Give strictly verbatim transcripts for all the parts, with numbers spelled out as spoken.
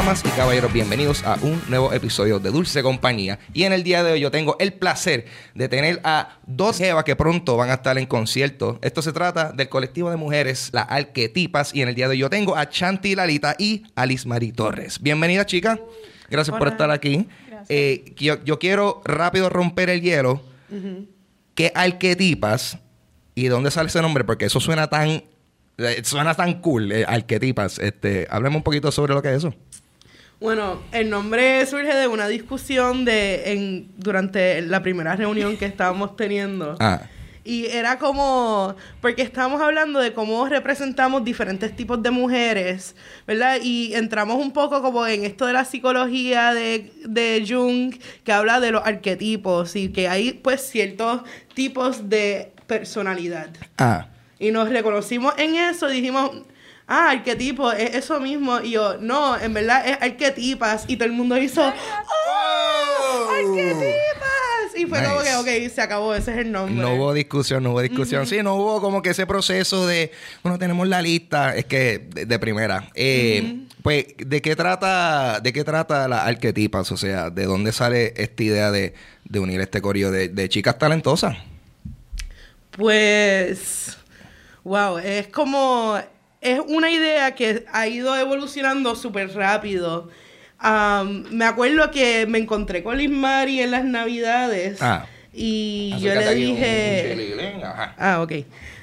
Damas y caballeros, bienvenidos a un nuevo episodio de Dulce Compañía. Y en el día de hoy yo tengo el placer de tener a dos jevas que pronto van a estar en concierto. Esto se trata del colectivo de mujeres, las Arquetipas. Y en el día de hoy yo tengo a Chanti Lalita y Alice Marie Torres. Bienvenida, chicas. Gracias Hola. por estar aquí. Eh, yo, yo quiero rápido romper el hielo. Uh-huh. ¿Qué Arquetipas y de dónde sale ese nombre? Porque eso suena tan... Suena tan cool, eh, Arquetipas. Este, hablemos un poquito sobre lo que es eso. Bueno, el nombre surge de una discusión de en durante la primera reunión que estábamos teniendo. Ah. Y era como... Porque estábamos hablando de cómo representamos diferentes tipos de mujeres, ¿verdad? Y entramos un poco como en esto de la psicología de, de Jung, que habla de los arquetipos y que hay, pues, ciertos tipos de personalidad. Ah. Y nos reconocimos en eso y dijimos, ah, arquetipo, es eso mismo. Y yo, no, en verdad es Arquetipas. Y todo el mundo hizo, ¡oh! ¡Arquetipas! Y fue nice. Como que, ok, se acabó, ese es el nombre. No hubo discusión, no hubo discusión. Uh-huh. Sí, no hubo como que ese proceso de, bueno, tenemos la lista. Es que, de, de primera. Eh, uh-huh. Pues, ¿de qué trata de qué trata las Arquetipas? O sea, ¿de dónde sale esta idea de, de unir este corillo de, de chicas talentosas? Pues... Wow, es como... Es una idea que ha ido evolucionando súper rápido. Um, me acuerdo que me encontré con Liz Marie en las Navidades. Ah. Y yo le dije... Un, un Ajá. Ah, ok.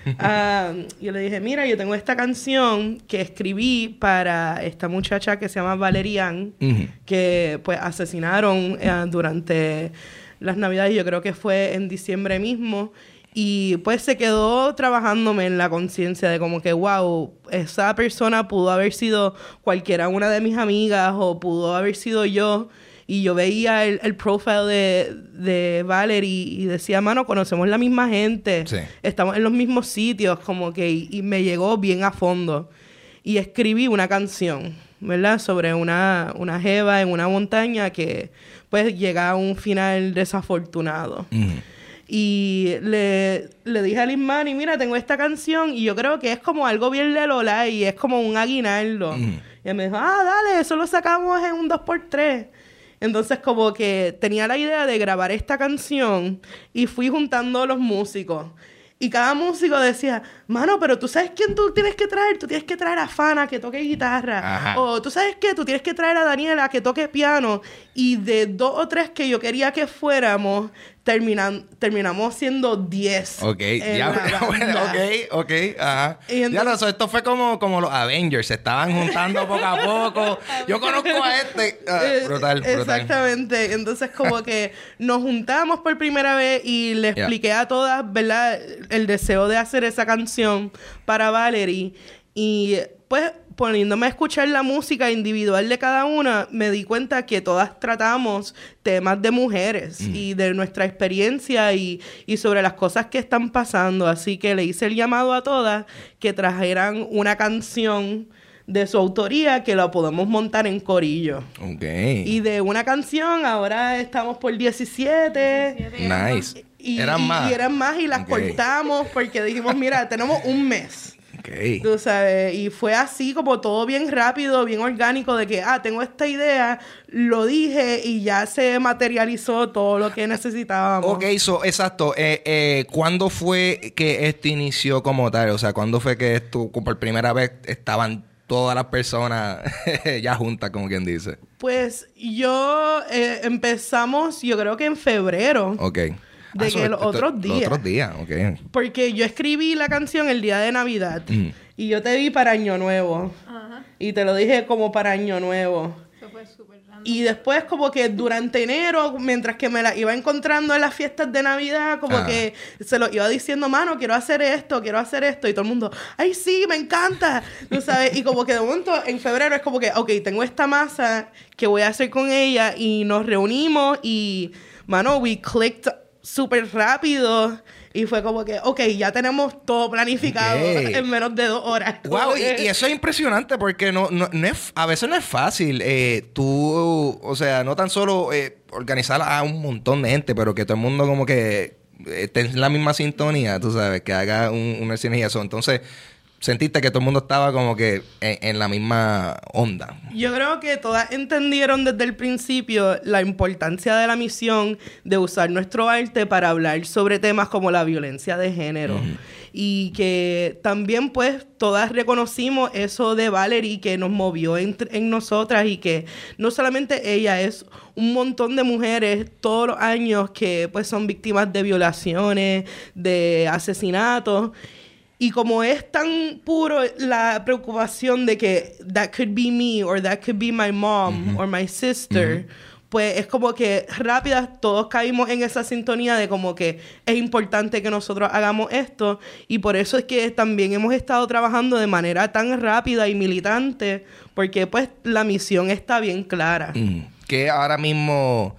um, yo le dije, mira, yo tengo esta canción que escribí para esta muchacha que se llama Valerian, uh-huh. que pues asesinaron uh, durante las Navidades. Yo creo que fue en diciembre mismo. Y pues se quedó trabajándome en la conciencia de como que, wow, esa persona pudo haber sido cualquiera una de mis amigas o pudo haber sido yo. Y yo veía el, el profile de, de Valerie y decía, mano, conocemos la misma gente. Sí. Estamos en los mismos sitios, como que... Y, y me llegó bien a fondo. Y escribí una canción, ¿verdad? Sobre una, una jeva en una montaña que pues llega a un final desafortunado. Mm. Y le, le dije a Liz Marie, mira, tengo esta canción y yo creo que es como algo bien de Lola y es como un aguinaldo. Mm. Y él me dijo, ah, dale, eso lo sacamos en un dos por tres. Entonces como que tenía la idea de grabar esta canción y fui juntando los músicos. Y cada músico decía, mano, pero tú sabes quién tú tienes que traer. Tú tienes que traer a Fana que toque guitarra. Ajá. O tú sabes qué, tú tienes que traer a Daniela que toque piano. Y de dos o tres que yo quería que fuéramos, terminan, terminamos siendo diez. Ok, ya, ok, ok, ajá. Entonces, ya no, esto fue como, como los Avengers, se estaban juntando poco a poco. Yo conozco a este. Uh, brutal, brutal. Exactamente. Entonces, como que nos juntamos por primera vez y le expliqué yeah. a todas, ¿verdad?, el deseo de hacer esa canción para Valerie. Y pues, poniéndome a escuchar la música individual de cada una, me di cuenta que todas tratamos temas de mujeres mm. y de nuestra experiencia y, y sobre las cosas que están pasando. Así que le hice el llamado a todas que trajeran una canción de su autoría que la podemos montar en corillo. Okay. Y de una canción, ahora estamos por diecisiete. diecisiete. Nice. Y, eran y, más. Y eran más y las okay. cortamos porque dijimos, mira, tenemos un mes. Okay. Tú sabes, y fue así como todo bien rápido, bien orgánico de que, ah, tengo esta idea, lo dije y ya se materializó todo lo que necesitábamos. Ok, so, exacto. Eh, eh, ¿Cuándo fue que esto inició como tal? O sea, ¿cuándo fue que esto, por primera vez, estaban todas las personas ya juntas, como quien dice? Pues yo eh, empezamos, yo creo que en febrero. Ok. De ah, que los otros días. Los otros días, ok. Porque yo escribí la canción el día de Navidad. Mm. Y yo te vi para Año Nuevo. Ajá. Y te lo dije como para Año Nuevo. Eso fue súper random. Y después como que durante enero, mientras que me la iba encontrando en las fiestas de Navidad, como ah. que se lo iba diciendo, mano, quiero hacer esto, quiero hacer esto. Y todo el mundo, ¡ay, sí, me encanta! ¿Tú sabes? Y como que de momento, en febrero, es como que, ok, tengo esta masa que voy a hacer con ella. Y nos reunimos y, mano, we clicked súper rápido y fue como que, ok, ya tenemos todo planificado okay. en menos de dos horas. Wow, y, y eso es impresionante porque no, no, no es, a veces no es fácil. Eh, tú, o sea, no tan solo eh, organizar a un montón de gente, pero que todo el mundo como que esté en la misma sintonía, tú sabes, que haga un, una sinergia. Entonces, sentiste que todo el mundo estaba como que en, en la misma onda? Yo creo que todas entendieron desde el principio la importancia de la misión de usar nuestro arte para hablar sobre temas como la violencia de género. Uh-huh. Y que también, pues, todas reconocimos eso de Valerie que nos movió en, en nosotras y que no solamente ella, es un montón de mujeres todos los años que, pues, son víctimas de violaciones, de asesinatos. Y como es tan puro la preocupación de que that could be me or that could be my mom uh-huh. or my sister, uh-huh. pues es como que rápidas todos caímos en esa sintonía de como que es importante que nosotros hagamos esto, y por eso es que también hemos estado trabajando de manera tan rápida y militante, porque pues la misión está bien clara. Mm. Que ahora mismo,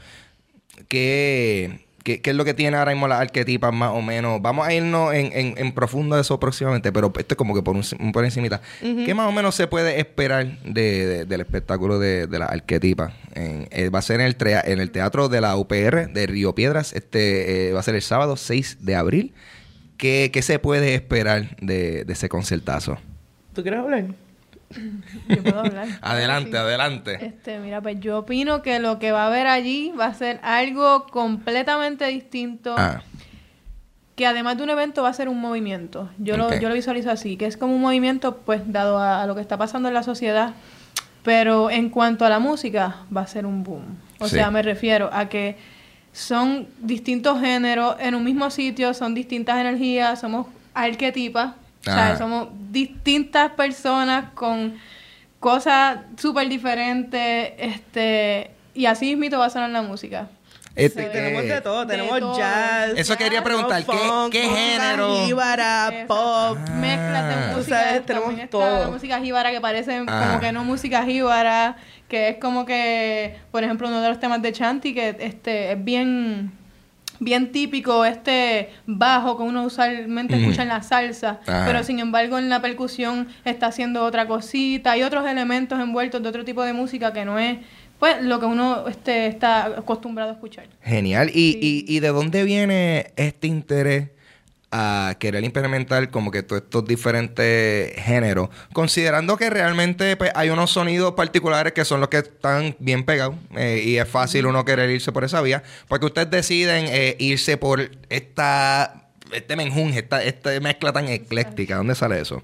que... ¿Qué, ¿Qué es lo que tiene ahora mismo las arquetipas más o menos? Vamos a irnos en, en, en profundo de eso próximamente, pero esto es como que por, un, por encimita. Uh-huh. ¿Qué más o menos se puede esperar de, de, del espectáculo de, de las arquetipas? En, eh, va a ser en el, trea, en el Teatro de la U P R de Río Piedras. Este eh, va a ser el sábado seis de abril. ¿Qué, qué se puede esperar de, de ese concertazo? ¿Tú quieres hablar? Yo puedo hablar. Adelante, sí. adelante. Este, mira, pues yo opino que lo que va a haber allí va a ser algo completamente distinto. Ah. Que además de un evento va a ser un movimiento. Yo, okay. lo, yo lo visualizo así, que es como un movimiento, pues, dado a, a lo que está pasando en la sociedad. Pero en cuanto a la música, va a ser un boom. O sí. sea, me refiero a que son distintos géneros en un mismo sitio, son distintas energías, somos arquetipas. O sea, ah. somos distintas personas con cosas súper diferentes, este, y así mismo va a sonar la música. Este, sí, tenemos de todo, tenemos de todo. Jazz. Eso jazz, quería preguntar, ¿qué, funk, ¿qué género? Jíbara, pop. Ah. Mezclas de música. O sea, tenemos todo. Música jíbara que parece ah. como que no música jíbara, que es como que, por ejemplo, uno de los temas de Chanti, que este es bien... bien típico este bajo que uno usualmente mm. escucha en la salsa, ah. pero sin embargo en la percusión está haciendo otra cosita. Hay otros elementos envueltos de otro tipo de música que no es pues lo que uno este, está acostumbrado a escuchar. Genial. ¿Y, sí. y, y de dónde viene este interés a querer implementar como que todos estos diferentes géneros, considerando que realmente pues, hay unos sonidos particulares que son los que están bien pegados eh, y es fácil uno querer irse por esa vía, porque ustedes deciden eh, irse por esta este menjunje, esta, esta mezcla tan ecléctica? ¿Dónde sale eso?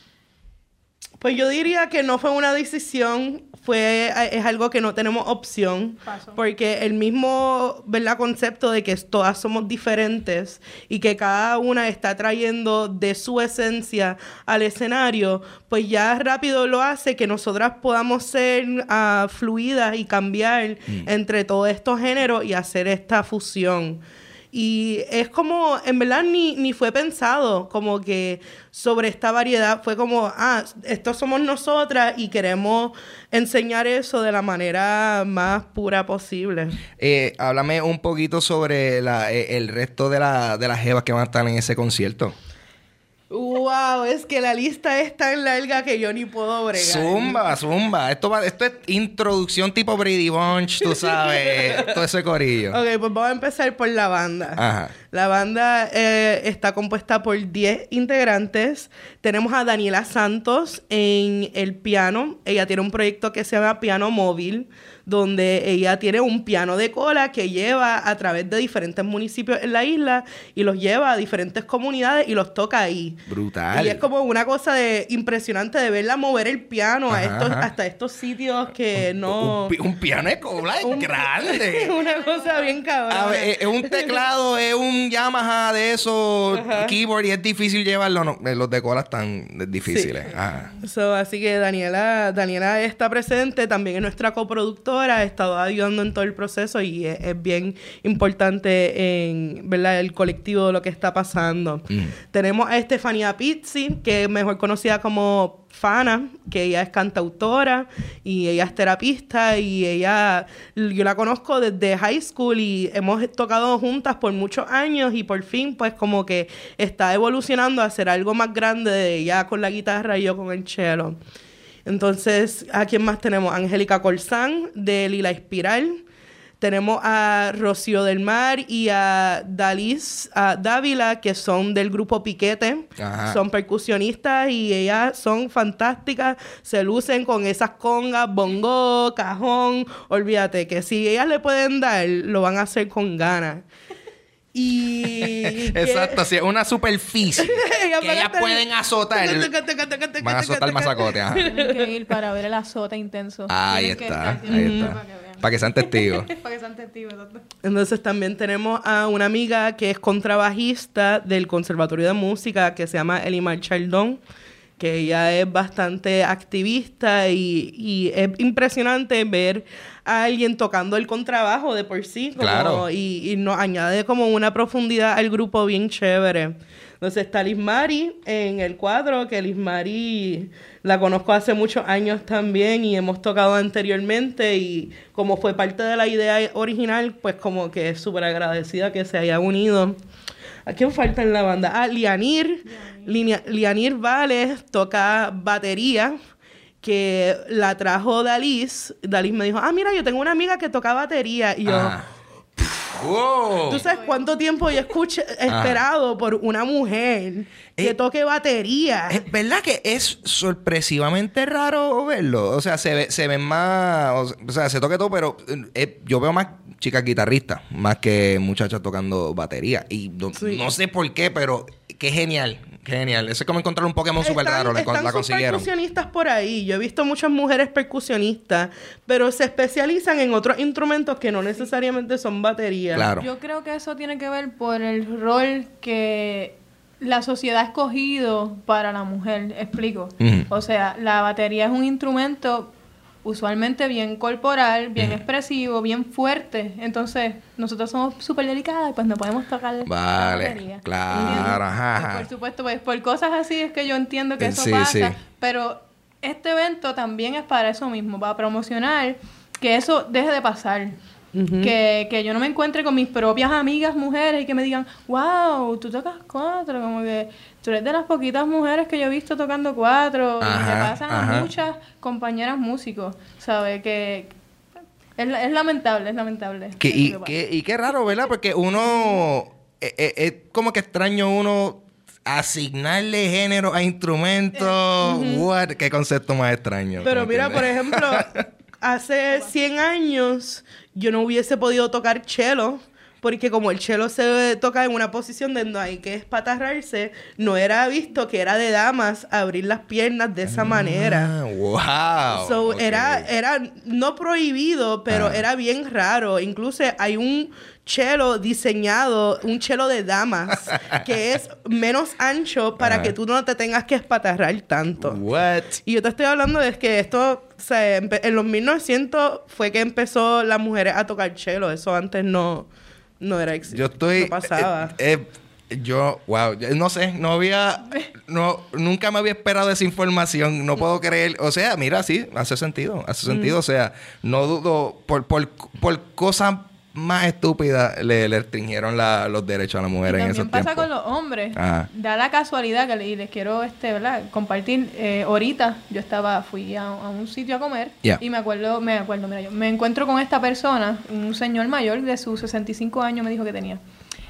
Pues yo diría que no fue una decisión, fue es algo que no tenemos opción. Paso. Porque el mismo, ¿verdad?, concepto de que todas somos diferentes y que cada una está trayendo de su esencia al escenario, pues ya rápido lo hace que nosotras podamos ser uh, fluidas y cambiar mm. entre todos estos géneros y hacer esta fusión. Y es como, en verdad, ni, ni fue pensado como que sobre esta variedad. Fue como, ah, estos somos nosotras y queremos enseñar eso de la manera más pura posible. Eh, háblame un poquito sobre la, eh, el resto de, la, de las jevas que van a estar en ese concierto. Wow, es que la lista es tan larga que yo ni puedo bregar. Zumba, zumba. Esto va, esto es introducción tipo Brady Bunch, tú sabes, todo ese corillo. Ok, pues vamos a empezar por la banda. Ajá. La banda eh, está compuesta por diez integrantes. Tenemos a Daniela Santos en el piano. Ella tiene un proyecto que se llama Piano Móvil, donde ella tiene un piano de cola que lleva a través de diferentes municipios en la isla y los lleva a diferentes comunidades y los toca ahí. Brutal. Y es como una cosa de impresionante de verla mover el piano a estos, hasta estos sitios que un, no... Un, un piano de cola es grande. Es una cosa bien cabrona. A ver, es un teclado, es un Yamaha de esos, ajá, keyboard, y es difícil llevarlo. No, los de cola están difíciles. Sí. Ajá. So, así que Daniela, Daniela está presente, también es nuestra coproductora, ha estado ayudando en todo el proceso y es, es bien importante en, ¿verdad?, el colectivo de lo que está pasando. Mm. Tenemos a Estefanía Pizzi, que es mejor conocida como Fana, que ella es cantautora y ella es terapista y ella, yo la conozco desde high school y hemos tocado juntas por muchos años y por fin pues como que está evolucionando a hacer algo más grande, de ella con la guitarra y yo con el cello. Entonces, ¿a quién más tenemos? Angélica Corzán, de Lila Espiral. Tenemos a Rocío del Mar y a Dalis a Dávila, que son del grupo Piquete. Ajá. Son percusionistas y ellas son fantásticas. Se lucen con esas congas, bongo, cajón. Olvídate que si ellas le pueden dar, lo van a hacer con ganas. Y exacto, sí, una superficie que ellas pueden azotar. Van a azotar el masacote. Tienen que ir para ver el azote intenso. Ahí está, ahí está. Para que sean testigos. Para que sean testigos. Entonces también tenemos a una amiga que es contrabajista del Conservatorio de Música, que se llama Elimar Chaldón, que ella es bastante activista y, y es impresionante ver a alguien tocando el contrabajo de por sí. Como, claro. Y, y nos añade como una profundidad al grupo bien chévere. Entonces está Liz Mari en el cuadro, que Liz Mari la conozco hace muchos años también y hemos tocado anteriormente y como fue parte de la idea original, pues como que es súper agradecida que se haya unido. ¿A quién falta en la banda? Ah, Lianir. Lianir, Lianir Vales toca batería, que la trajo Dalis. Dalis me dijo, ah, mira, yo tengo una amiga que toca batería. Y yo... Ah. Wow. ¿Tú sabes cuánto tiempo yo escuché, esperado ah. por una mujer que eh, toque batería? Es verdad que es sorpresivamente raro verlo. O sea, se ve, se ven más... O sea, se toca todo, pero eh, yo veo más chicas guitarristas, más que muchachas tocando batería. Y no, sí. no sé por qué, pero qué genial. Qué genial. Eso es como encontrar un Pokémon súper raro. La, están la consiguieron. percusionistas por ahí. Yo he visto muchas mujeres percusionistas, pero se especializan en otros instrumentos que no necesariamente son baterías. Claro. Yo creo que eso tiene que ver por el rol que la sociedad ha escogido para la mujer. Explico. Uh-huh. O sea, la batería es un instrumento usualmente bien corporal, bien uh-huh. expresivo, bien fuerte. Entonces, nosotros somos súper delicadas y pues no podemos tocar vale, la batería. Claro, ajá. Por supuesto, pues por cosas así es que yo entiendo que eso sí, pasa. Sí. Pero este evento también es para eso mismo, para promocionar que eso deje de pasar. Uh-huh. Que, que yo no me encuentre con mis propias amigas mujeres y que me digan, wow, tú tocas cuatro, como que tú eres de las poquitas mujeres que yo he visto tocando cuatro. Ajá, y me pasan ajá. a muchas compañeras músicos, ¿sabes? Que es, es lamentable, es lamentable. Que, y, que, y qué raro, ¿verdad? Porque uno, es eh, eh, como que extraño uno asignarle género a instrumentos. Uh-huh. What? Qué concepto más extraño. Pero mira, por ejemplo, hace cien años yo no hubiese podido tocar cello, porque como el cello se toca en una posición donde no hay que espatarrarse, no era visto que era de damas abrir las piernas de esa ah, manera. ¡Wow! So, okay. era, era no prohibido, pero ah. era bien raro. Incluso hay un cello diseñado, un cello de damas, que es menos ancho para ah. que tú no te tengas que espatarrar tanto. What? Y yo te estoy hablando de que esto, o sea, en los mil novecientos fue que empezó las mujeres a tocar cello. Eso antes no... No era exitoso. Yo estoy... No pasaba. Eh, eh, yo... Wow. No sé. No había... no Nunca me había esperado esa información. No puedo creer... O sea, mira, sí. Hace sentido. Hace mm. sentido. O sea, no dudo... Por, por, por cosas más estúpidas le, le restringieron la, los derechos a las mujeres en esos tiempos. También pasa con los hombres. Ajá. Da la casualidad que le, y les quiero este, ¿verdad? compartir. Eh, ahorita yo estaba... Fui a, a un sitio a comer. Yeah. Y me acuerdo... Me acuerdo, mira, yo me encuentro con esta persona. Un señor mayor de sus sesenta y cinco años me dijo que tenía.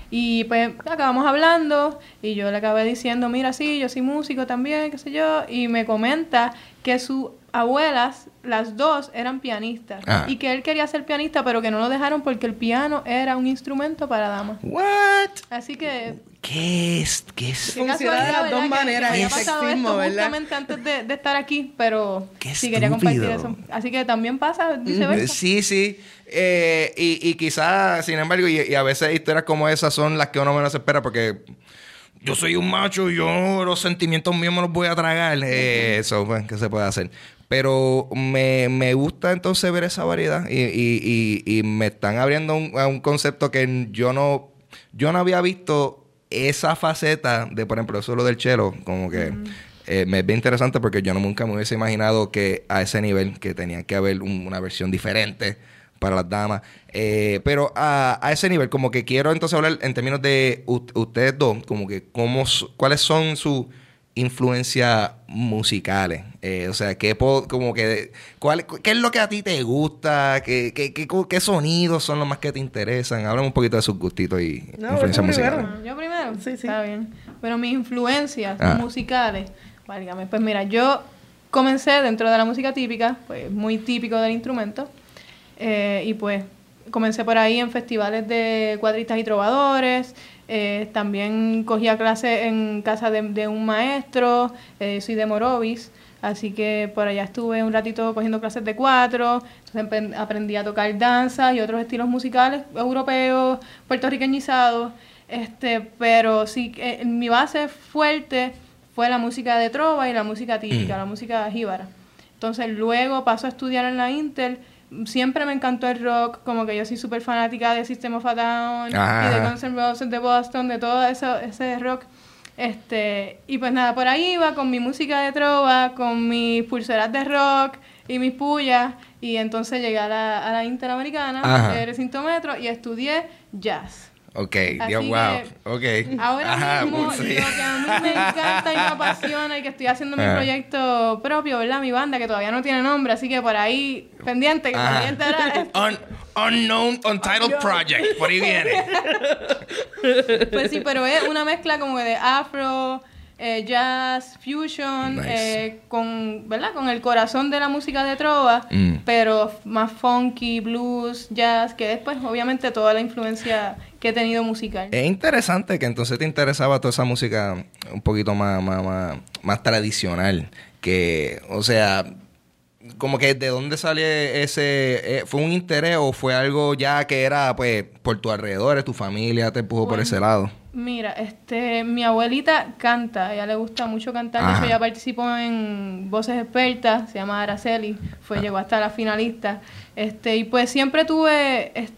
Y pues acabamos hablando. Y yo le acabé diciendo, mira, sí, yo soy músico también, qué sé yo. Y me comenta que sus abuelas, las dos, eran pianistas. Ah. Y que él quería ser pianista, pero que no lo dejaron porque el piano era un instrumento para damas. What? Así que... ¿Qué es? ¿Qué es? Funciona de las dos maneras. Que, que había pasado esto ¿verdad? justamente antes de, de estar aquí, pero sí quería compartir eso. Así que también pasa viceversa. Sí, sí. Eh, y, y quizás, sin embargo, y, y a veces historias como esas son las que uno menos espera porque... Yo soy un macho y yo los sentimientos míos me los voy a tragar. Eh, eso, pues, ¿qué se puede hacer? Pero me, me gusta entonces ver esa variedad y, y, y, y me están abriendo un, a un concepto que yo no, yo no había visto esa faceta de, por ejemplo, eso lo del cello, como que mm. eh, me es bien interesante porque yo no, nunca me hubiese imaginado que a ese nivel que tenía que haber un, una versión diferente para las damas. Eh, pero a, a ese nivel, como que quiero entonces hablar en términos de u- ustedes dos, como que cómo, cuáles son sus influencias musicales? Eh, o sea, ¿qué, po, como que, cuál, ¿qué es lo que a ti te gusta? ¿Qué, qué, qué, qué sonidos son los más que te interesan? Háblame un poquito de sus gustitos y no, influencias musicales. Primero. ¿Yo primero? Sí, sí. Está bien. Pero mis influencias ah. musicales, válgame, pues mira, yo comencé dentro de la música típica, pues muy típico del instrumento, eh, y pues comencé por ahí en festivales de cuadristas y trovadores. Eh, también cogía clases en casa de, de un maestro, eh, soy de Morovis, así que por allá estuve un ratito cogiendo clases de cuatro, entonces aprendí a tocar danza y otros estilos musicales europeos, puertorriqueñizados, este, pero sí, eh, mi base fuerte fue la música de trova y la música típica, mm. la música jíbara. Entonces luego paso a estudiar en la Inter. Siempre me encantó el rock, como que yo soy súper fanática de System of a Down Ajá. y de Guns N' Roses de Boston, de todo eso, ese rock. Este, y pues nada, por ahí iba con mi música de trova, con mis pulseras de rock y mis pullas, y entonces llegué a la, a la Interamericana, de Recinto Metro, y estudié jazz. Ok, Dios, wow, ok. Ahora Ajá, mismo, sí. lo que a mí me encanta y me apasiona y que estoy haciendo mi Ajá. proyecto propio, ¿verdad? Mi banda, que todavía no tiene nombre, así que por ahí, pendiente, que Ajá. pendiente era... Un, unknown, untitled Dios. project, por ahí viene. Pues sí, pero es una mezcla como de afro, eh, jazz, fusion, Nice. eh, con, ¿verdad? Con el corazón de la música de trova, Mm. pero más funky, blues, jazz, que después obviamente toda la influencia que he tenido musical. Es interesante que entonces te interesaba toda esa música un poquito más, más, más, más tradicional. Que, o sea, como que de dónde salió ese... Eh, ¿Fue un interés o fue algo ya que era, pues, por tu alrededor, tu familia te empujó Bueno, por ese lado? Mira, este, mi abuelita canta, a ella le gusta mucho cantar, de Ajá. hecho ella participó en Voces Expertas, se llama Araceli, fue, Ah. llegó hasta la finalista, este, y pues siempre tuve es-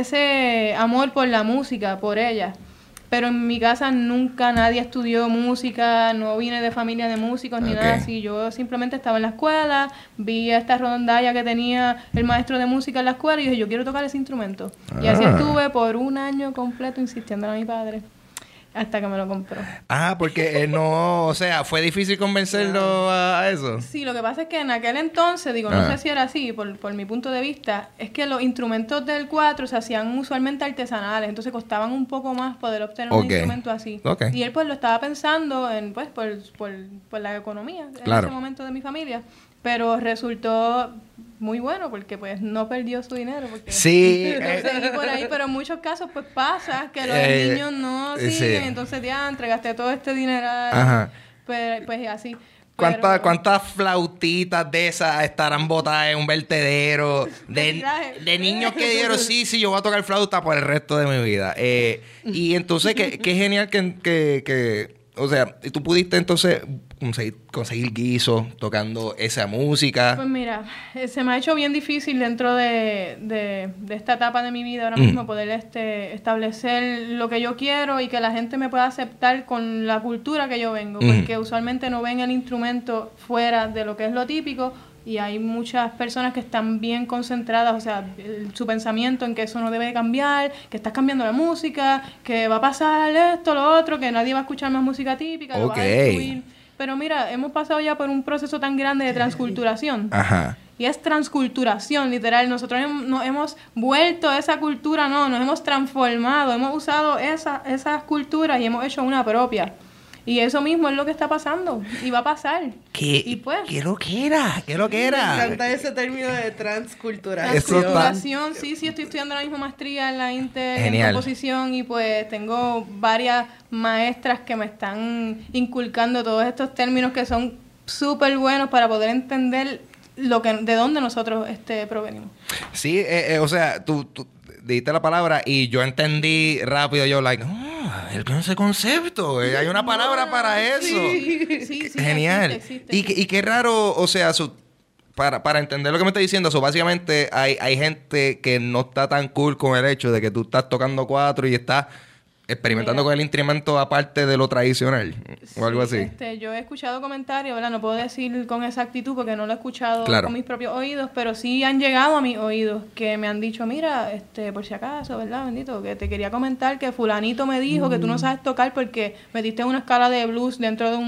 ese amor por la música, por ella, pero en mi casa nunca nadie estudió música, no vine de familia de músicos ni Ok. nada así, yo simplemente estaba en la escuela, vi esta rondalla que tenía el maestro de música en la escuela y dije, yo quiero tocar ese instrumento, y así Ah. estuve por un año completo insistiendo a mi padre. Hasta que me lo compró. Ah, porque eh, no... O sea, ¿fue difícil convencerlo a, a eso? Sí, lo que pasa es que en aquel entonces, digo, no Ah. sé si era así, por, por mi punto de vista, es que los instrumentos del cuatro se hacían usualmente artesanales, entonces costaban un poco más poder obtener Ok. un instrumento así. Ok. Y él pues lo estaba pensando en, pues, por, por, por la economía Claro. en ese momento de mi familia, pero resultó muy bueno porque pues no perdió su dinero. Porque Sí. lo eh, seguí por ahí, pero en muchos casos pues pasa que los Eh, niños no sí. siguen, entonces ya entregaste todo este dinero, Ajá. pues, pues así. ¿Cuántas, Pero- ¿Cuántas flautitas de esas estarán botadas en un vertedero? De, Mensaje. de niños que dijeron, sí, sí, yo voy a tocar flauta por el resto de mi vida. Eh, y entonces, qué, qué genial que, que, que, o sea, tú pudiste entonces conseguir, conseguir guiso tocando esa música. Pues mira, eh, se me ha hecho bien difícil dentro de, de, de esta etapa de mi vida ahora Mm. mismo poder este, establecer lo que yo quiero y que la gente me pueda aceptar con la cultura que yo vengo, Mm. porque usualmente no ven el instrumento fuera de lo que es lo típico y hay muchas personas que están bien concentradas, o sea, el- su pensamiento en que eso no debe cambiar, que estás cambiando la música, que va a pasar esto, lo otro, que nadie va a escuchar más música típica, lo vas a Ok. destruir. Pero mira, hemos pasado ya por un proceso tan grande de transculturación. Ajá. Y es transculturación, literal. Nosotros hem- nos hemos vuelto a esa cultura, no, nos hemos transformado, hemos usado esa, esas culturas y hemos hecho una propia. Y eso mismo es lo que está pasando y va a pasar. ¿Qué, Y pues, ¿Qué lo que era? ¿Qué lo que Me era? encanta ese término de transculturación. Eso está- transculturación, sí, sí, estoy estudiando la misma maestría en la Inter, Genial. en composición y pues tengo varias maestras que me están inculcando todos estos términos que son súper buenos para poder entender lo que de dónde nosotros este, provenimos. Sí, eh, eh, o sea, tú, tú dijiste la palabra y yo entendí rápido. Yo, like, ah, él tiene ese concepto. eh, hay una palabra para eso. Sí, sí, Genial. existe, existe, Y, qué- y qué raro, o sea, su- para, para entender lo que me está diciendo, so, básicamente hay, hay gente que no está tan cool con el hecho de que tú estás tocando cuatro y estás experimentando Mira. con el instrumento aparte de lo tradicional o algo Sí, así. Este, yo he escuchado comentarios, ¿verdad? No puedo decir con exactitud porque no lo he escuchado Claro. con mis propios oídos, pero sí han llegado a mis oídos que me han dicho, mira, este, por si acaso, ¿verdad? Bendito, que te quería comentar que fulanito me dijo que tú no sabes tocar porque metiste una escala de blues dentro de un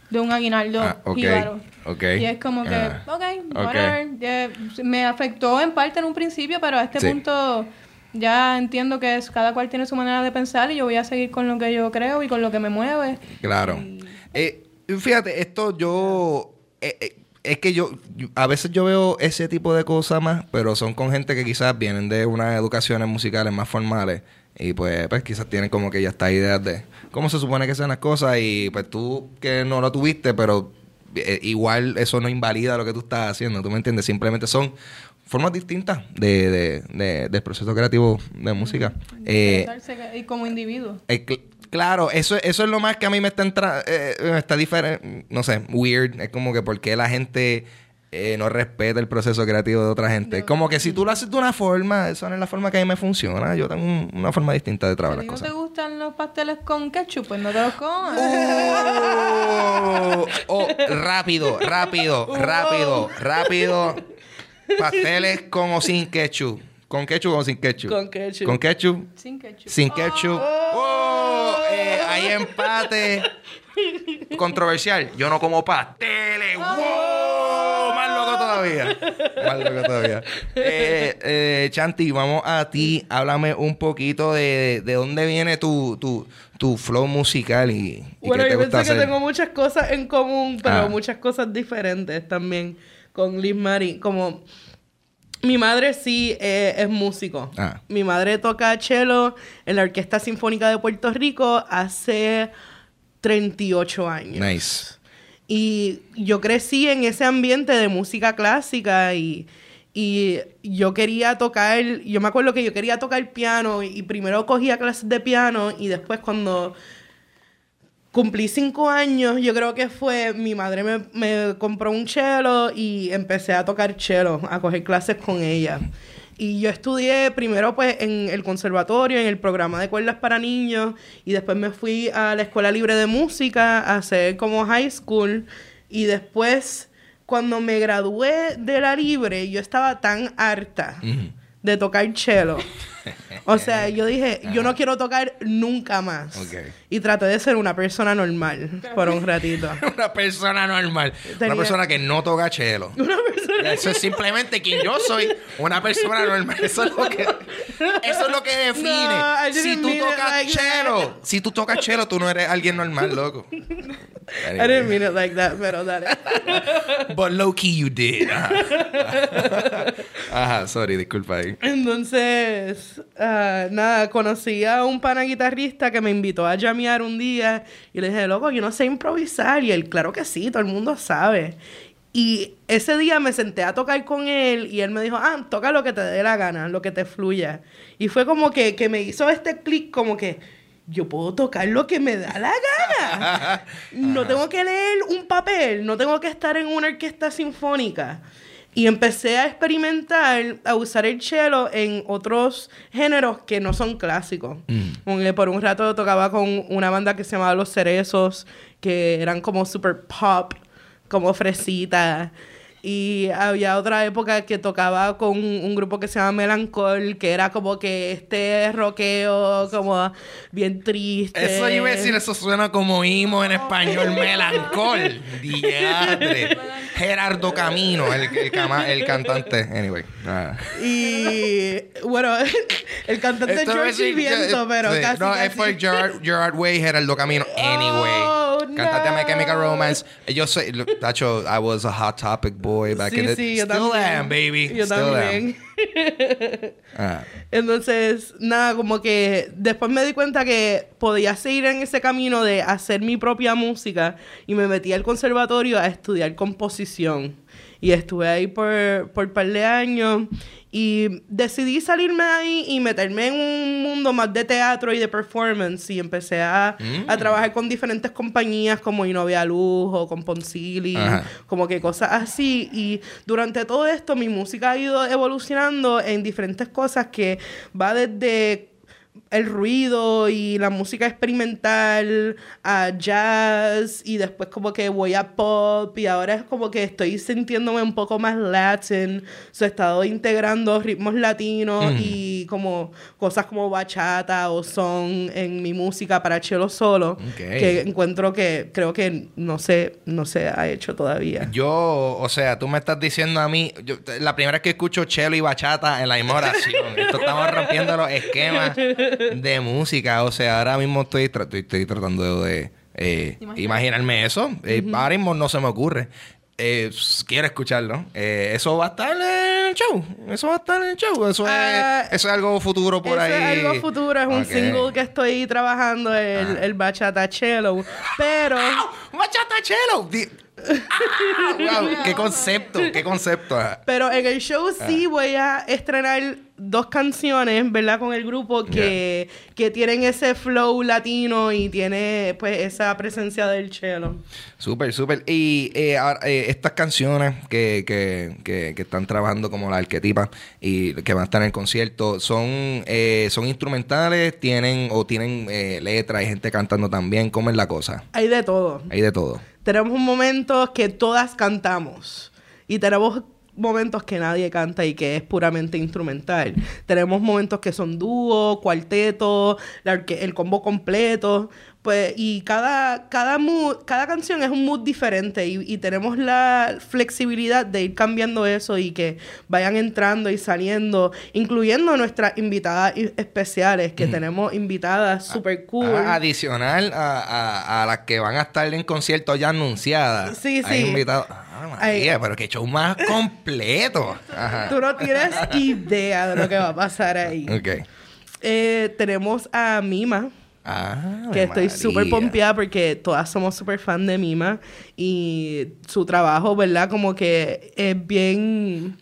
de un aguinaldo ah, okay, jíbaro. Okay. Y es como que, ah, ok, whatever. Okay. Yeah, me afectó en parte en un principio, pero a este sí. punto ya entiendo que es, cada cual tiene su manera de pensar y yo voy a seguir con lo que yo creo y con lo que me mueve. Claro. Y... Eh, fíjate, esto yo... Eh, eh, es que yo, yo... A veces yo veo ese tipo de cosas más, pero son con gente que quizás vienen de unas educaciones musicales más formales. Y pues, pues quizás tienen como que ya está ideas de cómo se supone que sean las cosas. Y pues tú que no lo tuviste, pero eh, igual eso no invalida lo que tú estás haciendo. ¿Tú me entiendes? Simplemente son formas distintas de, de, de, del proceso creativo de música. Mm, eh, y como individuo. Eh, cl- claro, eso, eso es lo más que a mí me está entrando, eh, está diferente, no sé, weird. Es como que por qué la gente... Eh, no respeta el proceso creativo de otra gente. No. Como que si tú lo haces de una forma, esa no es la forma que a mí me funciona. Yo tengo un, una forma distinta de trabajar las cosas. ¿No te gustan los pasteles con ketchup? Pues no te los comas. Oh, oh, rápido, rápido, rápido, rápido. Pasteles con o sin ketchup. ¿Con ketchup o sin ketchup? Con ketchup. ¿Con ketchup? Sin ketchup. Sin ketchup. Oh, oh eh, hay empate. Controversial. Yo no como pasteles. ¡Wow! Más loco todavía. Más loco todavía. Eh, eh, Chanti, vamos a ti. Háblame un poquito de, de dónde viene tu, tu, tu flow musical y, y bueno, qué te yo gusta pensé hacer. que tengo muchas cosas en común, pero ah. muchas cosas diferentes también con Liz Mari. Como... Mi madre sí eh, es músico. Ah. Mi madre toca cello en la Orquesta Sinfónica de Puerto Rico hace treinta y ocho años. Nice. Y yo crecí en ese ambiente de música clásica y, y yo quería tocar... Yo me acuerdo que yo quería tocar piano y primero cogía clases de piano y después cuando... Cumplí cinco años, yo creo que fue, mi madre me, me compró un cello y empecé a tocar cello, a coger clases con ella. Y yo estudié primero pues en el conservatorio, en el programa de cuerdas para niños, y después me fui a la Escuela Libre de Música a hacer como high school. Y después, cuando me gradué de la Libre, yo estaba tan harta mm. de tocar cello. O sea, yo dije, yo no quiero tocar nunca más. Okay. Y traté de ser una persona normal por un ratito. Una persona normal. Tenía... Una persona que no toca cello. Una persona... Eso es simplemente quien yo soy. Una persona normal. Eso es lo que, eso es lo que define. No, si tú tocas like cello, that. si tú tocas cello, tú no eres alguien normal, loco. Anyway. I didn't mean it like that, pero dale. But low key you did. Ajá, Ajá sorry, disculpa ahí. Entonces, uh, nada, conocí a un pana guitarrista que me invitó a jamear un día y le dije, loco, yo no sé improvisar. Y él, claro que sí, todo el mundo sabe. Y ese día me senté a tocar con él y él me dijo, ah, toca lo que te dé la gana, lo que te fluya. Y fue como que, que me hizo este clic como que, yo puedo tocar lo que me da la gana. No tengo que leer un papel, no tengo que estar en una orquesta sinfónica. Y empecé a experimentar, a usar el cello en otros géneros que no son clásicos. Mm. Por un rato tocaba con una banda que se llamaba Los Cerezos, que eran como super pop, como fresita. Y había otra época que tocaba con un grupo que se llama Melancol, que era como que este rockeo como bien triste. Eso iba a decir, eso suena como emo en español, Melancol. Diadre. Gerardo Camino, el, el, cama, el cantante. Anyway. Ah. Y bueno, el cantante es George Viento, pero sí, casi No, casi. es por Gerard, Gerard Way, Gerardo Camino. Anyway. Oh, Cantante no. de My Chemical Romance. Yo soy, tacho, I was a Hot Topic boy back sí, in the... Sí, yo Still también. am, baby. Yo Still también. ah. Entonces, nada, como que después me di cuenta que podía seguir en ese camino de hacer mi propia música y me metí al conservatorio a estudiar composición. Y estuve ahí por, por un par de años y decidí salirme de ahí y meterme en un mundo más de teatro y de performance y empecé a, mm. a trabajar con diferentes compañías como Inovia Luz o con Poncili, como que cosas así. Y durante todo esto mi música ha ido evolucionando en diferentes cosas que va desde el ruido y la música experimental a jazz y después como que voy a pop y ahora es como que estoy sintiéndome un poco más latin. So, he estado integrando ritmos latinos mm. y como cosas como bachata o son en mi música para cello solo, okay. que encuentro que creo que no se, no se ha hecho todavía. Yo, o sea, tú me estás diciendo a mí, yo, la primera vez que escucho cello y bachata en la misma oración. Esto estamos rompiendo los esquemas de música. O sea, ahora mismo estoy, tra- estoy, estoy tratando de eh, imaginarme eso. Eh, uh-huh. Ahora mismo no se me ocurre. Eh, quiero escucharlo. Eh, eso va a estar en el show. Eso va a estar en el show. Eso, uh, es, eso es algo futuro por eso ahí. Es algo futuro. Es okay. un single que estoy trabajando, el, ah. el Bachata Cello. Pero... ¡Bachata Cello! Di- ah, wow, qué concepto, qué concepto. Pero en el show sí ah. voy a estrenar dos canciones, ¿verdad? Con el grupo que, yeah. que tienen ese flow latino y tiene pues esa presencia del cello. Súper, súper. Y eh, eh, estas canciones que, que, que, que están trabajando como la arquetipa y que van a estar en el concierto, ¿son, eh, son instrumentales? ¿Tienen o tienen eh, letras? ¿Hay gente cantando también? ¿Cómo es la cosa? Hay de todo. Hay de todo. Tenemos un momento que todas cantamos y tenemos momentos que nadie canta y que es puramente instrumental. Tenemos momentos que son dúo, cuarteto, la, el combo completo, pues, y cada, cada, mood, cada canción es un mood diferente y, y tenemos la flexibilidad de ir cambiando eso y que vayan entrando y saliendo, incluyendo nuestras invitadas especiales, que mm. tenemos invitadas super cool. Ah, adicional a, a, a las que van a estar en conciertos ya anunciadas. Sí, Hay sí. invitados. Ah, María, Ay. pero qué show más completo. Ajá. Tú no tienes idea de lo que va a pasar ahí. Okay. Eh, tenemos a Mima. Ah, que estoy súper pompeada porque todas somos súper fan de Mima y su trabajo, ¿verdad? Como que es bien...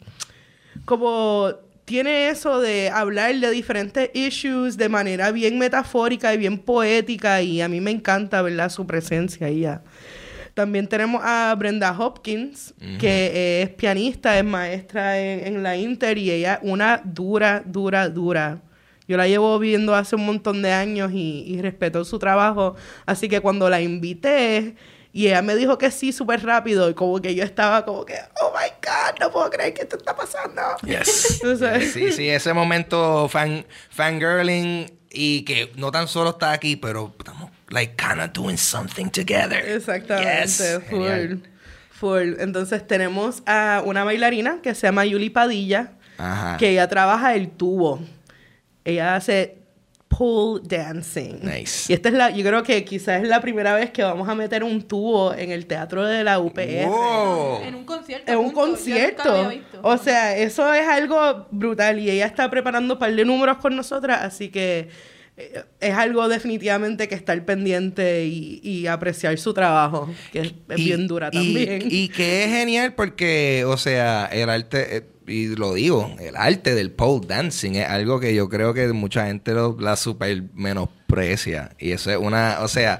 como tiene eso de hablar de diferentes issues de manera bien metafórica y bien poética y a mí me encanta, ¿verdad? Su presencia ahí ya. También tenemos a Brenda Hopkins, uh-huh. que es pianista, es maestra en, en la Inter y ella es una dura, dura, dura. Yo la llevo viendo hace un montón de años y, y respeto su trabajo. Así que cuando la invité y ella me dijo que sí súper rápido y como que yo estaba como que, oh my God, no puedo creer que esto está pasando. Yes. yes. Sí, sí, ese momento fan, fangirling y que no tan solo está aquí, pero estamos like kind of doing something together. Exactamente. Yes. Full. Full. Entonces tenemos a una bailarina que se llama Yuli Padilla, Ajá. que ella trabaja el tubo. Ella hace pole dancing. Nice. Y esta es la, yo creo que quizás es la primera vez que vamos a meter un tubo en el teatro de la U P R. Wow. En un concierto. En un punto. concierto. O sea, eso es algo brutal. Y ella está preparando un par de números con nosotras, así que eh, es algo definitivamente que estar pendiente y, y apreciar su trabajo, que es, es y, bien dura y, también. Y que es genial porque, o sea, el arte... Eh, y lo digo, el arte del pole dancing es algo que yo creo que mucha gente lo, la super menosprecia. Y eso es una... O sea,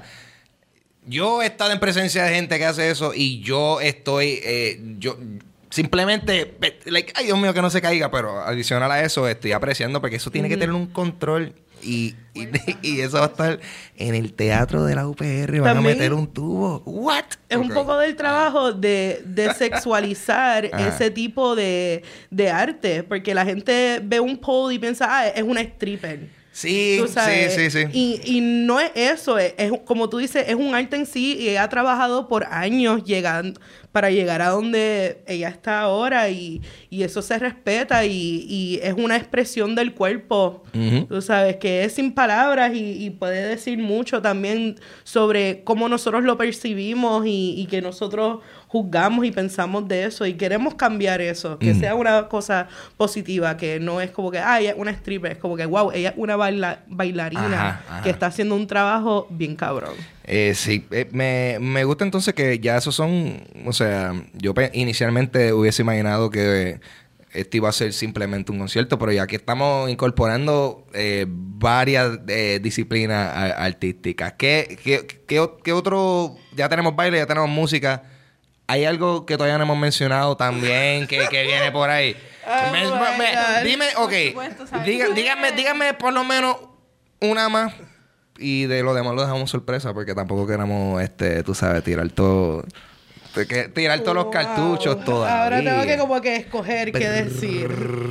yo he estado en presencia de gente que hace eso y yo estoy... Eh, yo simplemente... Like, ay, Dios mío, que no se caiga. Pero adicional a eso, estoy apreciando porque eso tiene mm-hmm. que tener un control... Y, y, y eso va a estar en el teatro de la U P R. Van También a meter un tubo. ¿What? Es okay. un poco del trabajo de, de sexualizar ese tipo de, de arte. Porque la gente ve un pole y piensa, ah, es una stripper. Sí, sí, sí, sí. Y, y no es eso. Es, es, como tú dices, es un arte en sí. Y ella ha trabajado por años llegando... para llegar a donde ella está ahora y, y eso se respeta y, y es una expresión del cuerpo, uh-huh. tú sabes, que es sin palabras y, y puede decir mucho también sobre cómo nosotros lo percibimos y, y que nosotros juzgamos y pensamos de eso y queremos cambiar eso, que uh-huh. sea una cosa positiva, que no es como que, ah, ella es una stripper, es como que, wow, ella es una baila- bailarina ajá, ajá. que está haciendo un trabajo bien cabrón. Eh, sí, eh, me, me gusta entonces que ya esos son, o sea, yo pe- inicialmente hubiese imaginado que esto iba a ser simplemente un concierto, pero ya que estamos incorporando eh, varias eh, disciplinas a- artísticas, ¿qué, qué, qué, qué otro? Ya tenemos baile, ya tenemos música. ¿Hay algo que todavía no hemos mencionado también que, que viene por ahí? Oh me, me, dime, ok, diga, dígame, dígame por lo menos una más. Y de lo demás lo dejamos sorpresa porque tampoco queremos, este, tú sabes, tirar todo... Que tirar todos los cartuchos todavía. Ahora tengo que como que escoger qué decir.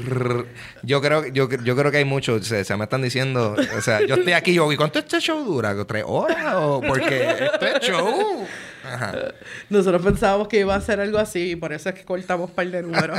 Yo creo, yo, yo creo que hay muchos. Se, se me están diciendo... O sea, yo estoy aquí. Yo, ¿y cuánto este show dura? ¿Tres horas? ¿O porque este show...? Ajá. Nosotros pensábamos que iba a ser algo así y por eso es que cortamos un par de números.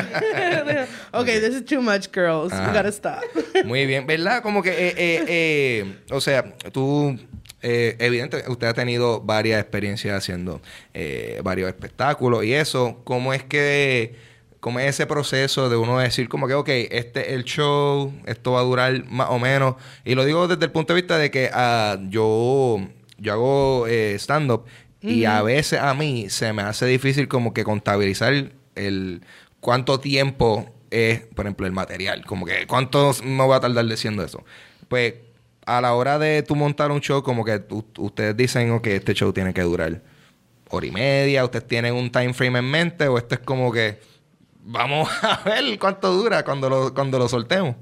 Ok, this is too much, girls. Ajá. We gotta stop. Muy bien, ¿verdad? Como que... Eh, eh, eh, o sea, tú... Eh, evidente, usted ha tenido varias experiencias haciendo eh, varios espectáculos y eso. ¿Cómo es que... ¿Cómo es ese proceso de uno decir como que, ok, este es el show, esto va a durar más o menos? Y lo digo desde el punto de vista de que uh, yo, yo hago eh, stand-up uh-huh. y a veces a mí se me hace difícil como que contabilizar el cuánto tiempo es, por ejemplo, el material. Como que cuánto me voy a tardar diciendo eso. Pues... A la hora de tú montar un show, como que u- ustedes dicen, ok, este show tiene que durar hora y media, ustedes tienen un time frame en mente, o esto es como que vamos a ver cuánto dura cuando lo, cuando lo soltemos.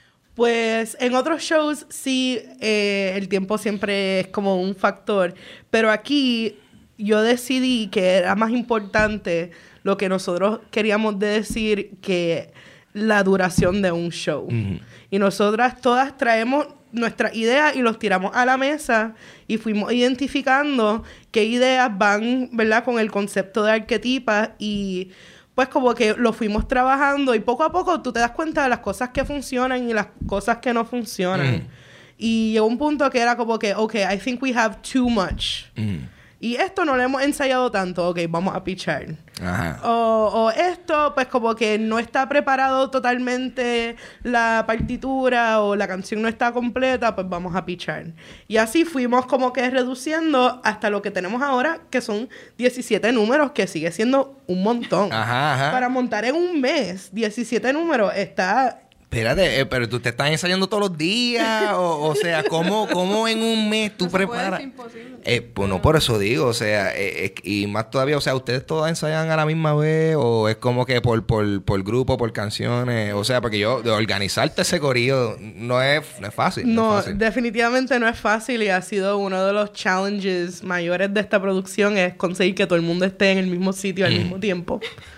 Pues en otros shows sí, eh, el tiempo siempre es como un factor, pero aquí yo decidí que era más importante lo que nosotros queríamos decir que la duración de un show. Uh-huh. Y nosotras todas traemos nuestras ideas y los tiramos a la mesa y fuimos identificando qué ideas van, ¿verdad?, con el concepto de arquetipas y pues como que lo fuimos trabajando y poco a poco tú te das cuenta de las cosas que funcionan y las cosas que no funcionan. Mm. Y llegó un punto que era como que, ok, I think we have too much. Mm. Y esto no lo hemos ensayado tanto, ok, vamos a pichar. Ajá. O, o esto, pues como que no está preparado totalmente la partitura o la canción no está completa, pues vamos a pichar. Y así fuimos como que reduciendo hasta lo que tenemos ahora, que son diecisiete números, que sigue siendo un montón. Ajá, ajá. Para montar en un mes diecisiete números está... Espérate, eh, pero tú te estás ensayando todos los días, o, o sea, ¿cómo, cómo en un mes tú no preparas? Es imposible. Eh, pues no, por eso digo, o sea, eh, eh, y más todavía, o sea, ¿ustedes todas ensayan a la misma vez o es como que por, por, por grupo, por canciones? O sea, porque yo, de organizarte ese corillo no es, no es fácil. No, no es fácil. Definitivamente no es fácil y ha sido uno de los challenges mayores de esta producción es conseguir que todo el mundo esté en el mismo sitio al mm. mismo tiempo.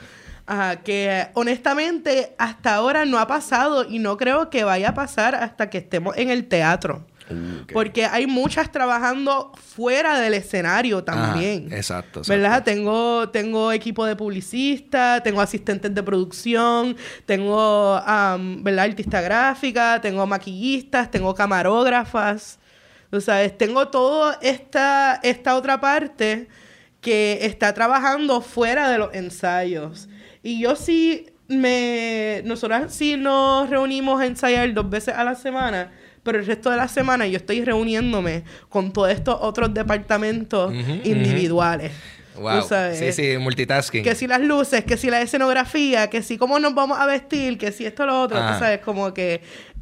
Ajá, que honestamente hasta ahora no ha pasado y no creo que vaya a pasar hasta que estemos en el teatro. Uh, okay. Porque hay muchas trabajando fuera del escenario también. Ajá, exacto, exacto. ¿Verdad? Tengo, tengo equipo de publicista, tengo asistentes de producción, tengo um, ¿verdad? Artista gráfica, tengo maquillistas, tengo camarógrafas. Tú sabes, tengo toda esta, esta otra parte que está trabajando fuera de los ensayos. Y yo sí me... Nosotras sí nos reunimos a ensayar dos veces a la semana, pero el resto de la semana yo estoy reuniéndome con todos estos otros departamentos uh-huh, individuales. Uh-huh. Wow. Sabes, sí, sí, multitasking. Que si las luces, que si la escenografía, que si cómo nos vamos a vestir, que si esto, lo otro. Ah. Tú sabes, como que...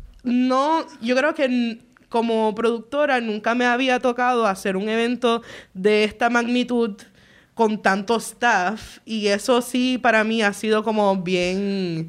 No... Yo creo que... Como productora nunca me había tocado hacer un evento de esta magnitud con tanto staff y eso sí para mí ha sido como bien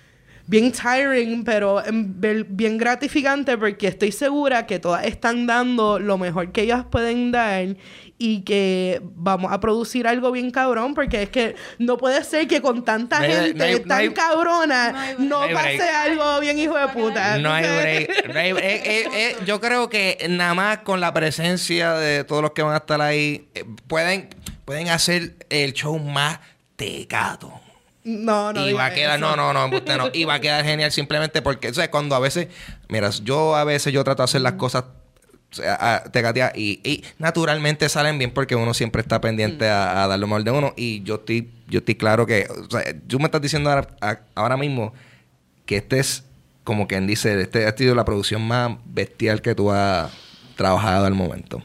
bien tiring pero bien gratificante porque estoy segura que todas están dando lo mejor que ellas pueden dar y que vamos a producir algo bien cabrón porque es que no puede ser que con tanta no gente no hay, tan no hay, cabrona no, no pase algo bien hijo de puta. No hay break. No hay break. Eh, eh, eh, yo creo que nada más con la presencia de todos los que van a estar ahí eh, pueden pueden hacer el show más tecato. No, no. Y va a quedar, eso. no, no, no, usted no. Y va a quedar genial simplemente porque, o sea, cuando a veces, mira, yo a veces yo trato de hacer las cosas o sea, tecatear y, y naturalmente salen bien porque uno siempre está pendiente a, a dar lo mejor de uno. Y yo estoy, yo estoy claro que, o sea, tú me estás diciendo ahora, a, ahora mismo que este es, como quien dice, este ha sido la producción más bestial que tú has trabajado al momento.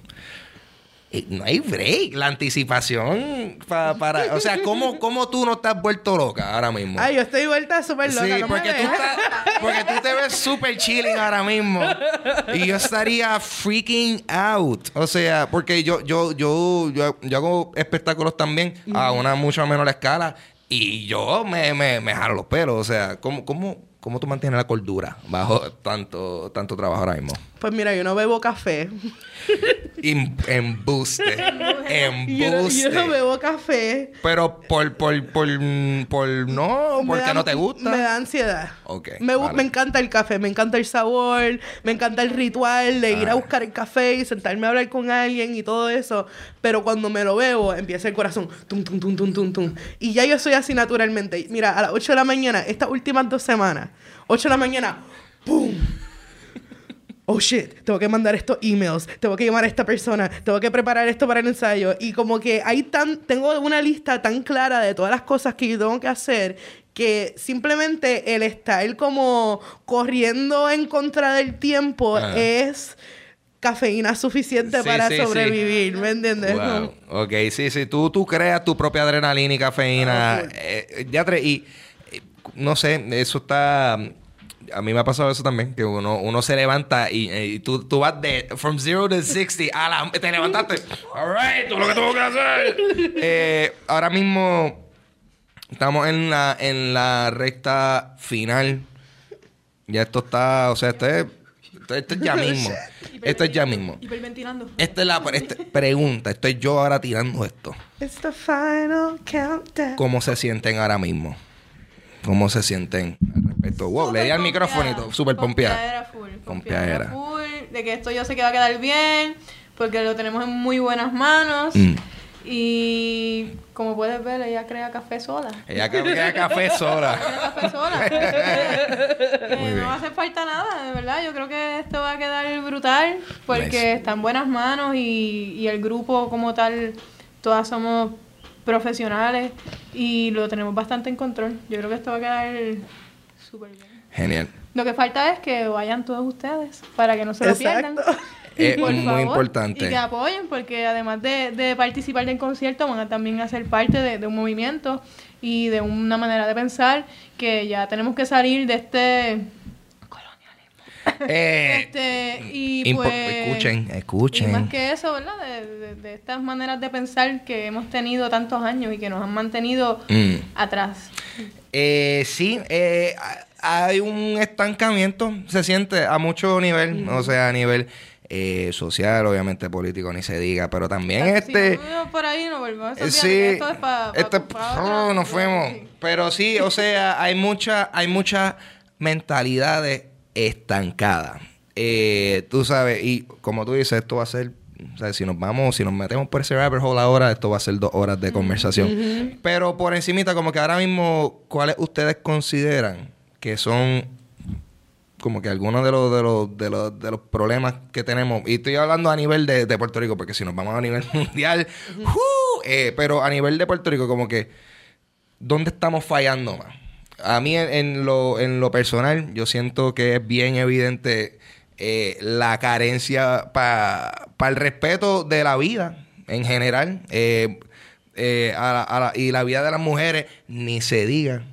No hay break. La anticipación pa, para... O sea, ¿cómo, ¿cómo tú no estás vuelto loca ahora mismo? Ay, yo estoy vuelta súper loca. Sí, no porque, me tú estás, porque tú te ves súper chilling ahora mismo. Y yo estaría freaking out. O sea, porque yo, yo, yo, yo, yo hago espectáculos también mm. a una mucho menor escala. Y yo me, me, me jalo los pelos. O sea, ¿cómo, cómo, cómo tú mantienes la cordura bajo tanto, tanto trabajo ahora mismo? Pues mira, yo no bebo café. Embuste. Embuste. Yo no, yo no bebo café. Pero por, por, por, por no, porque da, no te gusta. Me da ansiedad. Okay, me, vale. me encanta el café, me encanta el sabor, me encanta el ritual de ir ah. a buscar el café y sentarme a hablar con alguien y todo eso. Pero cuando me lo bebo, empieza el corazón. Tum, tum, tum, tum, tum, tum. Y ya yo soy así naturalmente. Mira, a las ocho de la mañana, estas últimas dos semanas, ocho de la mañana, ¡pum! Oh shit, tengo que mandar estos emails, tengo que llamar a esta persona, tengo que preparar esto para el ensayo. Y como que hay tan, tengo una lista tan clara de todas las cosas que yo tengo que hacer que simplemente el estar como corriendo en contra del tiempo ah. es cafeína suficiente sí, para sí, sobrevivir, sí. ¿Me entiendes? Wow. Ok, sí, sí, tú, tú creas tu propia adrenalina y cafeína. Oh, cool. eh, ya tre- y eh, no sé, eso está... A mí me ha pasado eso también, que uno, uno se levanta y, y tú, tú vas de from zero to sixty a la, te levantaste. All right, todo lo que tengo que hacer. eh, ahora mismo estamos en la, en la recta final. Ya esto está, o sea, esto es, esto, esto es ya mismo. Esto es ya mismo. Hiperventilando. Esta es la este, pregunta. Estoy yo ahora tirando esto. It's the final countdown. ¿Cómo se sienten ahora mismo? ¿Cómo se sienten al respecto? Wow, super le di al micrófono, súper pompeada. Pompeadera full. Pompeadera full. De que esto yo sé que va a quedar bien. Porque lo tenemos en muy buenas manos. Mm. Y como puedes ver, ella crea café sola. Ella crea café sola. Crea café sola. eh, no hace falta nada, de verdad. Yo creo que esto va a quedar brutal. Porque nice. Está en buenas manos. Y, y el grupo como tal, todas somos profesionales y lo tenemos bastante en control. Yo creo que esto va a quedar súper bien. Genial. Lo que falta es que vayan todos ustedes para que no se lo Exacto. pierdan. Es por muy favor, importante. Y que apoyen, porque además de, de participar del concierto, van a también a ser parte de, de un movimiento y de una manera de pensar que ya tenemos que salir de este... Eh, este, y impo- pues escuchen, escuchen. Y más que eso, ¿verdad? De, de, de estas maneras de pensar que hemos tenido tantos años y que nos han mantenido mm. atrás. Eh, sí, eh, hay un estancamiento, se siente a mucho nivel, mm. o sea, a nivel eh, social, obviamente político, ni se diga, pero también claro, este... Si no, por ahí no volvemos. Eh, sí, esto es para... Pa, este, pa oh, nos fuimos. Sí. Pero sí, o sea, hay mucha, hay muchas mentalidades estancada. Eh, tú sabes, y como tú dices, esto va a ser, o sea, si nos vamos, si nos metemos por ese rabbit hole ahora, esto va a ser dos horas de conversación. Mm-hmm. Pero por encimita, como que ahora mismo, ¿cuáles ustedes consideran que son como que algunos de los, de los, de los, de los problemas que tenemos? Y estoy hablando a nivel de, de Puerto Rico, porque si nos vamos a nivel mundial, mm-hmm. uh, eh, pero a nivel de Puerto Rico, como que, ¿dónde estamos fallando más? A mí, en, en, lo, en lo personal, yo siento que es bien evidente eh, la carencia para pa el respeto de la vida en general. Eh, eh, a la, a la, y la vida de las mujeres, ni se diga.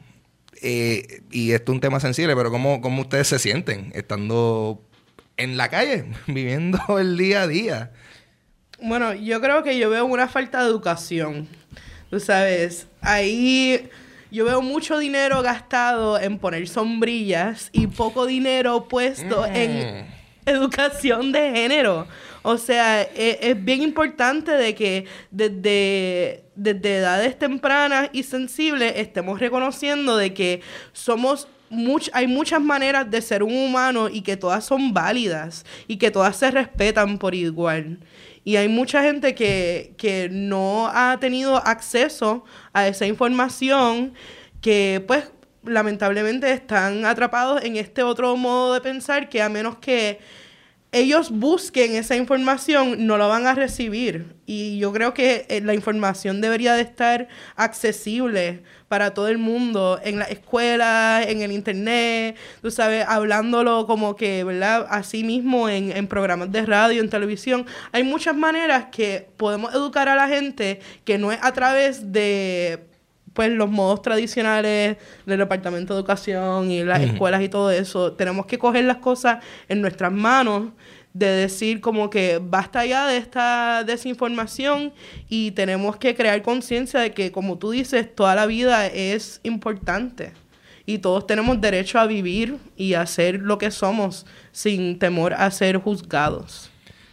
Eh, y esto es un tema sensible, pero ¿cómo, cómo ustedes se sienten estando en la calle, viviendo el día a día? Bueno, yo creo que yo veo una falta de educación. Tú sabes, ahí... Yo veo mucho dinero gastado en poner sombrillas y poco dinero puesto mm. en educación de género. O sea, es, es bien importante de que desde, desde edades tempranas y sensibles estemos reconociendo de que somos much, hay muchas maneras de ser un humano y que todas son válidas y que todas se respetan por igual. Y hay mucha gente que, que no ha tenido acceso a esa información, que pues lamentablemente están atrapados en este otro modo de pensar que a menos que ellos busquen esa información, no la van a recibir. Y yo creo que la información debería de estar accesible para todo el mundo, en las escuelas, en el internet, tú sabes, hablándolo como que, ¿verdad? Así mismo en, en programas de radio, en televisión. Hay muchas maneras que podemos educar a la gente que no es a través de, pues, los modos tradicionales del Departamento de Educación y las mm. escuelas y todo eso. Tenemos que coger las cosas en nuestras manos, de decir como que basta ya de esta desinformación y tenemos que crear conciencia de que, como tú dices, toda la vida es importante y todos tenemos derecho a vivir y a ser lo que somos sin temor a ser juzgados.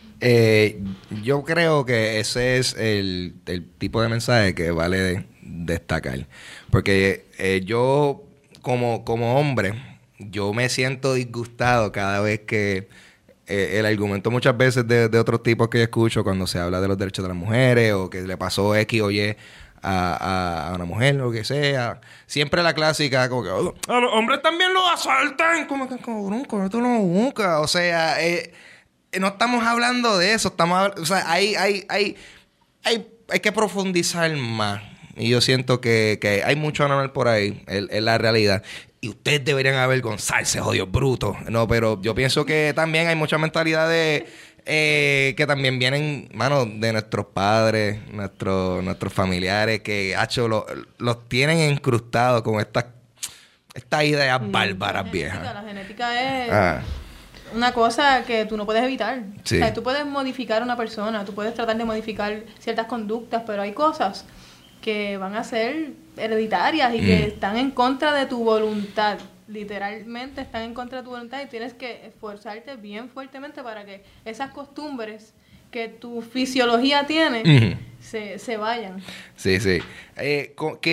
Eh, yo creo que ese es el, el tipo de mensaje que vale de, destacar. Porque eh, yo, como, como hombre, yo me siento disgustado cada vez que eh, el argumento muchas veces de, de otros tipos que yo escucho cuando se habla de los derechos de las mujeres o que le pasó X o Y a, a, a una mujer, lo que sea. Siempre la clásica, como que oh, a los hombres también los asaltan. Como que, cabrón, con esto no busca. O sea, eh, no estamos hablando de eso. Estamos, o sea, hay, hay, hay, hay, hay que profundizar más. Y yo siento que, que hay mucho anormal por ahí, en la realidad. Y ustedes deberían avergonzarse, jodidos brutos. No, pero yo pienso que también hay mucha mentalidad de... Eh, que también vienen, mano, de nuestros padres, nuestros nuestros familiares, que, hacho, los los tienen incrustados con estas estas ideas sí, bárbaras la viejas. Genética, la genética es ah. una cosa que tú no puedes evitar. Sí. O sea, tú puedes modificar a una persona, tú puedes tratar de modificar ciertas conductas, pero hay cosas que van a ser hereditarias y mm. que están en contra de tu voluntad. Literalmente están en contra de tu voluntad y tienes que esforzarte bien fuertemente para que esas costumbres que tu fisiología tiene uh-huh. se, se vayan. Sí, sí. Eh,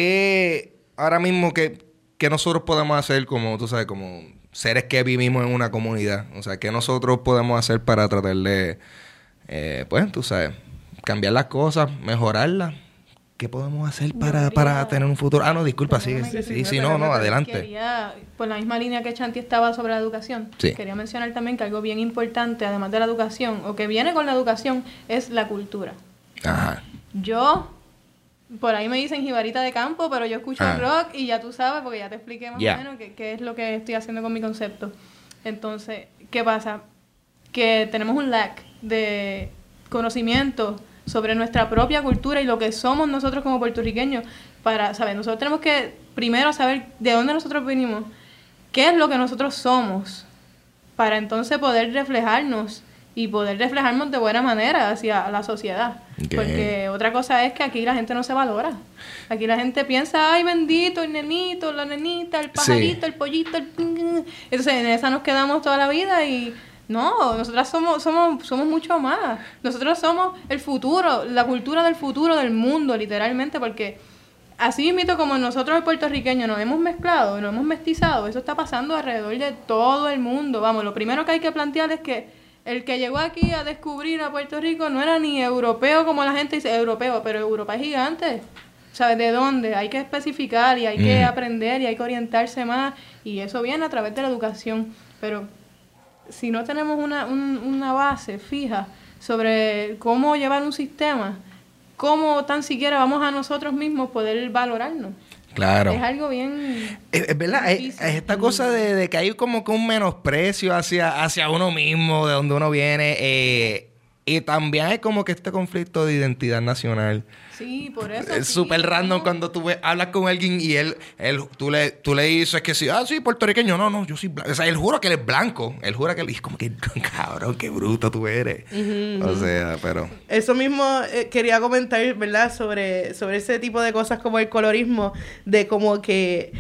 ¿Qué ahora mismo que, que nosotros podemos hacer como, tú sabes, como seres que vivimos en una comunidad? O sea, ¿qué nosotros podemos hacer para tratar de, eh, pues, tú sabes, cambiar las cosas, mejorarlas? ¿Qué podemos hacer para, quería, para tener un futuro? Ah, no, disculpa, sigue. Sí, sí, sí, sí, no, no, adelante. Quería, por la misma línea que Chanti estaba sobre la educación, sí. quería mencionar también que algo bien importante, además de la educación, o que viene con la educación, es la cultura. Ajá. Yo, por ahí me dicen jibarita de campo, pero yo escucho ah. rock y ya tú sabes, porque ya te expliqué más yeah. o menos qué, qué es lo que estoy haciendo con mi concepto. Entonces, ¿qué pasa? Que tenemos un lack de conocimiento sobre nuestra propia cultura y lo que somos nosotros como puertorriqueños para saber, nosotros tenemos que primero saber de dónde nosotros venimos, qué es lo que nosotros somos, para entonces poder reflejarnos y poder reflejarnos de buena manera hacia la sociedad. Okay. Porque otra cosa es que aquí la gente no se valora. Aquí la gente piensa, ay, bendito, el nenito, la nenita, el pajarito, sí. el pollito, el... Entonces en esa nos quedamos toda la vida y... No, nosotras somos, somos, somos mucho más. Nosotros somos el futuro, la cultura del futuro del mundo, literalmente, porque así mismo como nosotros los puertorriqueños nos hemos mezclado, nos hemos mestizado, eso está pasando alrededor de todo el mundo. Vamos, lo primero que hay que plantear es que el que llegó aquí a descubrir a Puerto Rico no era ni europeo como la gente dice, europeo, pero Europa es gigante. ¿Sabes de dónde? Hay que especificar y hay mm. que aprender y hay que orientarse más, y eso viene a través de la educación, pero si no tenemos una, un, una base fija sobre cómo llevar un sistema, cómo tan siquiera vamos a nosotros mismos poder valorarnos. Claro. Es algo bien... Es, es verdad, es, es esta cosa de, de que hay como que un menosprecio hacia, hacia uno mismo, de donde uno viene, eh, y también hay como que este conflicto de identidad nacional. Sí, por eso. Es sí, súper random ¿no? cuando tú ves, hablas con alguien y él, él tú, le, tú le dices que sí, ah, sí, puertorriqueño. No, no, yo soy blanco. O sea, él jura que él es blanco. Él jura que él es como que, cabrón, qué bruto tú eres. Uh-huh, o sea, pero... Eso mismo eh, quería comentar, ¿verdad? Sobre, sobre ese tipo de cosas como el colorismo, de como que...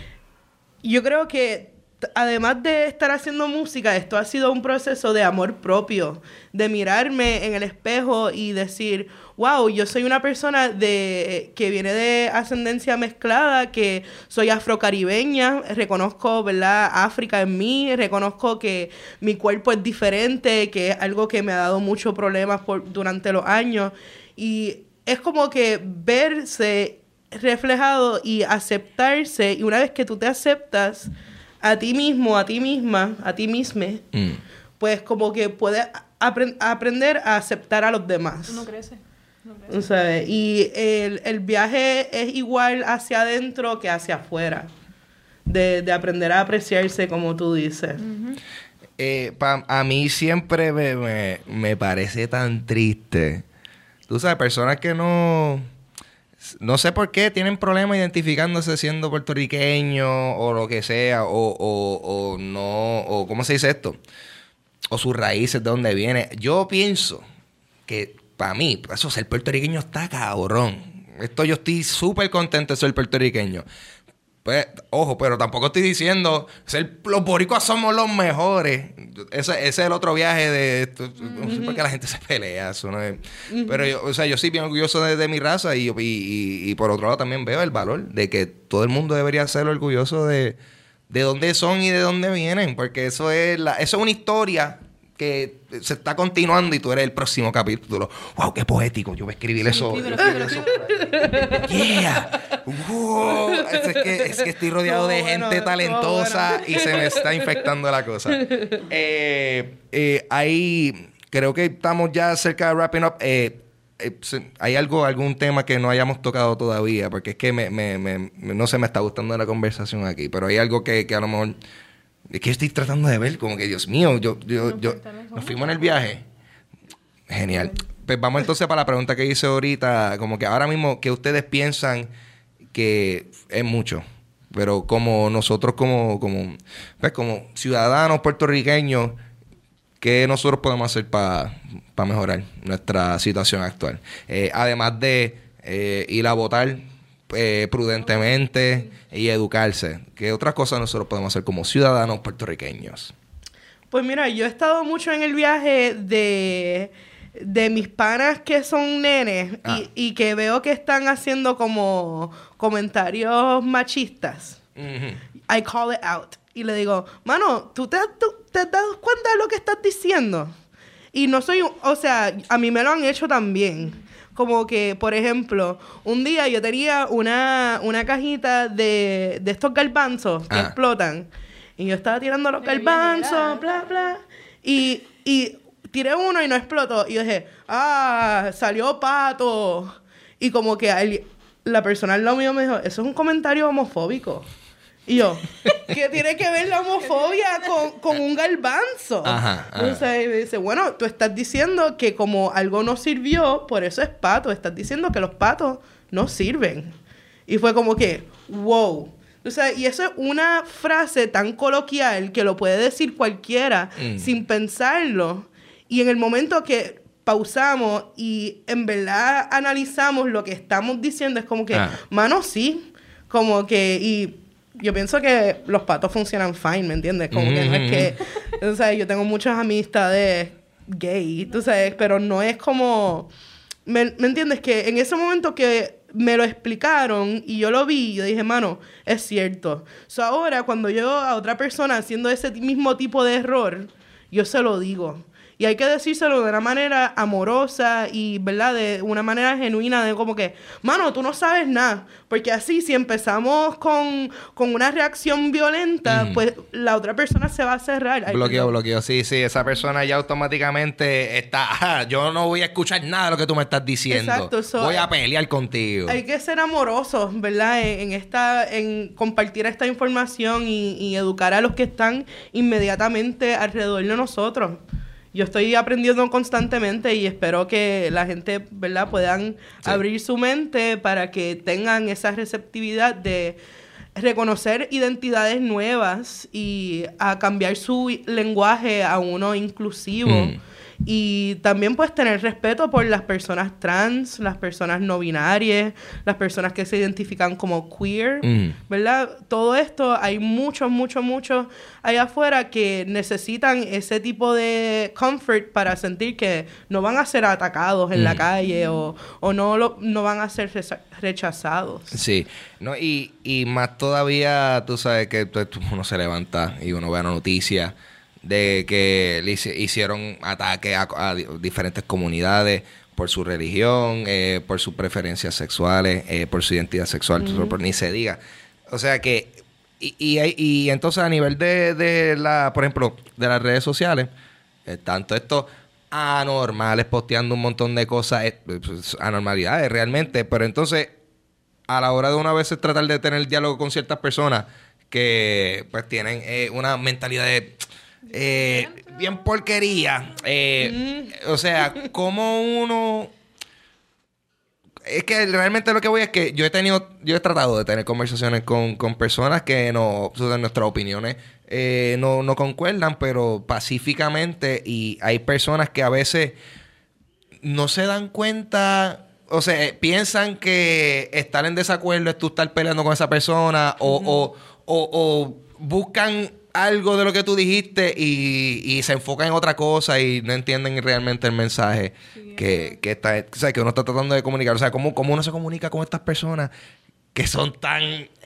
Yo creo que además de estar haciendo música, esto ha sido un proceso de amor propio, de mirarme en el espejo y decir, wow, yo soy una persona de que viene de ascendencia mezclada, que soy afrocaribeña, reconozco, ¿verdad?, África en mí, reconozco que mi cuerpo es diferente, que es algo que me ha dado muchos problemas por, durante los años, y es como que verse reflejado y aceptarse, y una vez que tú te aceptas a ti mismo, a ti misma, a ti misma, mm. pues como que puedes apre- aprender a aceptar a los demás. Uno crece. Uno crece. ¿Sabes? Y el, el viaje es igual hacia adentro que hacia afuera. De, de aprender a apreciarse, como tú dices. Uh-huh. Eh, pa, a mí siempre me, me, me parece tan triste. Tú sabes, personas que no... No sé por qué tienen problemas identificándose siendo puertorriqueños o lo que sea, o, o, o no, o ¿cómo se dice esto? O sus raíces, de dónde viene. Yo pienso que para mí, eso, ser puertorriqueño está cabrón. Esto yo estoy súper contento de ser puertorriqueño. Pues, ojo, pero tampoco estoy diciendo ser, los boricuas somos los mejores. Ese, ese es el otro viaje de esto. Mm-hmm. No sé por qué la gente se pelea. Eso no es. Mm-hmm. Pero yo, o sea, yo sí bien orgulloso de, de mi raza y, y, y, y por otro lado también veo el valor de que todo el mundo debería ser orgulloso de, de dónde son y de dónde vienen. Porque eso es la, eso es una historia que se está continuando y tú eres el próximo capítulo. ¡Wow! ¡Qué poético! Yo voy a escribir sí, eso. Escríbelo, escríbelo, escríbelo. ¡Yeah! ¡Wow! Es, es, que, es que estoy rodeado todo de gente bueno, talentosa bueno. Y se me está infectando la cosa. Eh, eh, ahí creo que estamos ya cerca de wrapping up. Eh, eh, ¿Hay algo, algún tema que no hayamos tocado todavía? Porque es que me, me, me, no se me está gustando la conversación aquí. Pero hay algo que, que a lo mejor... Es que estoy tratando de ver, como que Dios mío, yo, yo, no, yo, nos fuimos en el viaje. Genial. Pues vamos entonces para la pregunta que hice ahorita, como que ahora mismo, ¿qué ustedes piensan que es mucho? Pero como nosotros, como, como, pues como ciudadanos puertorriqueños, ¿qué nosotros podemos hacer para pa mejorar nuestra situación actual? Eh, además de eh, ir a votar Eh, prudentemente y educarse. ¿Qué otras cosas nosotros podemos hacer como ciudadanos puertorriqueños? Pues mira, yo he estado mucho en el viaje de, de mis panas que son nenes ah. y, y que veo que están haciendo como comentarios machistas. Uh-huh. I call it out. Y le digo, mano, ¿tú te, tú, te has dado cuenta de lo que estás diciendo? Y no soy... O sea, a mí me lo han hecho también. Como que, por ejemplo, un día yo tenía una, una cajita de, de estos garbanzos que ah. explotan. Y yo estaba tirando los garbanzos, bla, bla. Y, y tiré uno y no explotó. Y yo dije, ah, salió pato. Y como que el, la persona al lado mío me dijo, eso es un comentario homofóbico. Y yo, ¿qué tiene que ver la homofobia con, con un garbanzo? Ajá, ajá. Entonces me dice, bueno, tú estás diciendo que como algo no sirvió, por eso es pato. Estás diciendo que los patos no sirven. Y fue como que, wow. O sea, y eso es una frase tan coloquial que lo puede decir cualquiera mm. sin pensarlo. Y en el momento que pausamos y en verdad analizamos lo que estamos diciendo, es como que, ah. mano, sí. Como que, y... Yo pienso que los patos funcionan fine, ¿me entiendes? Como mm-hmm. que no es que... O sea, yo tengo muchas amistades gay, tú sabes, pero no es como... ¿Me, ¿me entiendes? Que en ese momento que me lo explicaron y yo lo vi, yo dije, mano, es cierto. So, ahora, cuando yo a otra persona haciendo ese mismo tipo de error, yo se lo digo. Y hay que decírselo de una manera amorosa y, ¿verdad? De una manera genuina, de como que, mano, tú no sabes nada. Porque así, si empezamos con, con una reacción violenta, mm. pues la otra persona se va a cerrar. Bloqueo, bloqueo. Sí, sí. Esa persona ya automáticamente está, ah, yo no voy a escuchar nada de lo que tú me estás diciendo. Exacto. So, voy a pelear contigo. Hay que ser amorosos, ¿verdad? En, en, esta, en compartir esta información y, y educar a los que están inmediatamente alrededor de nosotros. Yo estoy aprendiendo constantemente y espero que la gente, ¿verdad?, puedan sí. abrir su mente para que tengan esa receptividad de reconocer identidades nuevas y a cambiar su lenguaje a uno inclusivo. Mm. Y también, pues, tener respeto por las personas trans, las personas no binarias, las personas que se identifican como queer, mm. ¿verdad? Todo esto, hay muchos, muchos, muchos allá afuera que necesitan ese tipo de comfort para sentir que no van a ser atacados en mm. la calle o, o no, lo, no van a ser rechazados. Sí. No, y, y más todavía, tú sabes que uno se levanta y uno ve una noticia de que le hicieron ataques a, a diferentes comunidades por su religión, eh, por sus preferencias sexuales, eh, por su identidad sexual, mm. por, ni se diga. O sea que, y, y, y entonces a nivel de, de la, por ejemplo, de las redes sociales, eh, tanto estos anormales posteando un montón de cosas, eh, pues, anormalidades realmente, pero entonces a la hora de una vez tratar de tener diálogo con ciertas personas que pues tienen eh, una mentalidad de... Eh, bien porquería. Eh, mm. O sea, como uno... Es que realmente lo que voy es que yo he tenido... Yo he tratado de tener conversaciones con, con personas que no... O sea, nuestras opiniones eh, no, no concuerdan, pero pacíficamente. Y hay personas que a veces no se dan cuenta o sea, piensan que estar en desacuerdo es tú estar peleando con esa persona o, uh-huh. o, o, o buscan algo de lo que tú dijiste y, y se enfocan en otra cosa y no entienden realmente el mensaje sí, que, que, está, o sea, que uno está tratando de comunicar. O sea, ¿cómo, cómo uno se comunica con estas personas que son tan,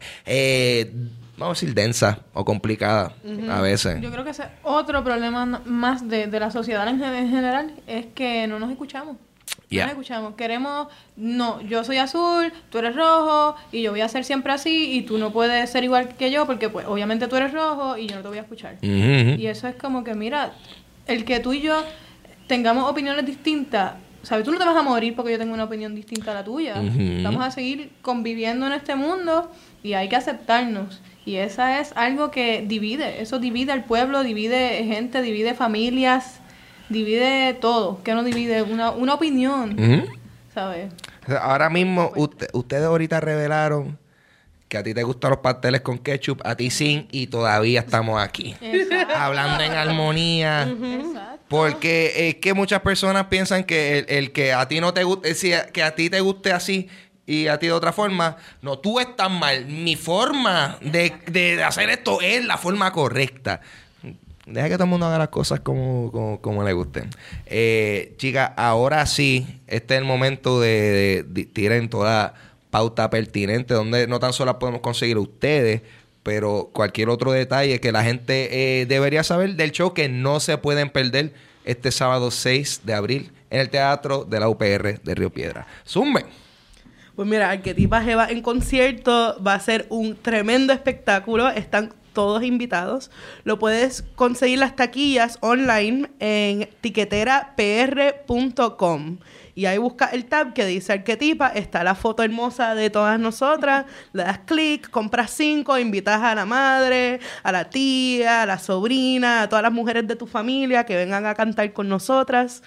eh, vamos a decir, densas o complicadas uh-huh. a veces? Yo creo que ese otro problema más de, de la sociedad en, en general es que no nos escuchamos. Yeah. No nos escuchamos. Queremos, no, yo soy azul, tú eres rojo y yo voy a ser siempre así y tú no puedes ser igual que yo porque pues obviamente tú eres rojo y yo no te voy a escuchar. Uh-huh. Y eso es como que, mira, el que tú y yo tengamos opiniones distintas, ¿sabes? Tú no te vas a morir porque yo tengo una opinión distinta a la tuya. Uh-huh. Vamos a seguir conviviendo en este mundo y hay que aceptarnos. Y esa es algo que divide. Eso divide al pueblo, divide gente, divide familias, divide todo. ¿Qué no divide? Una, una opinión, uh-huh. ¿sabes? Ahora mismo, usted, ustedes ahorita revelaron que a ti te gustan los pasteles con ketchup, a ti sin, y todavía estamos aquí. Exacto. Hablando en armonía. Uh-huh. Porque es que muchas personas piensan que el, el que a ti no te guste, si que a ti te guste así y a ti de otra forma, no, tú estás mal. Mi forma de, de hacer esto es la forma correcta. Deja que todo el mundo haga las cosas como, como, como le gusten. Eh, chicas, ahora sí, este es el momento de, de, de tirar toda pauta pertinente, donde no tan solo podemos conseguir ustedes, pero cualquier otro detalle que la gente eh, debería saber del show que no se pueden perder este sábado seis de abril en el Teatro de la U P R de Río Piedras. ¡Zumben! Pues mira, Arquetipas Jeva en concierto va a ser un tremendo espectáculo. Están todos invitados. Lo puedes conseguir las taquillas online en tiquetera p r punto com. Y ahí busca el tab que dice Arquetipa, está la foto hermosa de todas nosotras, le das clic, compras cinco, invitas a la madre, a la tía, a la sobrina, a todas las mujeres de tu familia que vengan a cantar con nosotras.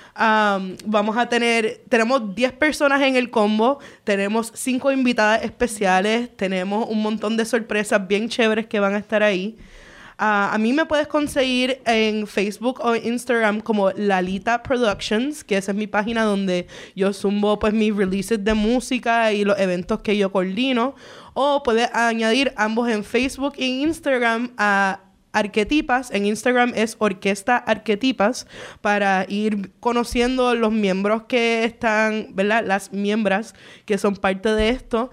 Um, vamos a tener, tenemos diez personas en el combo, tenemos cinco invitadas especiales, tenemos un montón de sorpresas bien chéveres que van a estar ahí. Uh, a mí me puedes conseguir en Facebook o Instagram como Lalita Productions, que esa es mi página donde yo zumbo pues mis releases de música y los eventos que yo coordino. O puedes añadir ambos en Facebook e Instagram a Arquetipas. En Instagram es Orquesta Arquetipas, para ir conociendo los miembros que están, ¿verdad? Las miembros que son parte de esto.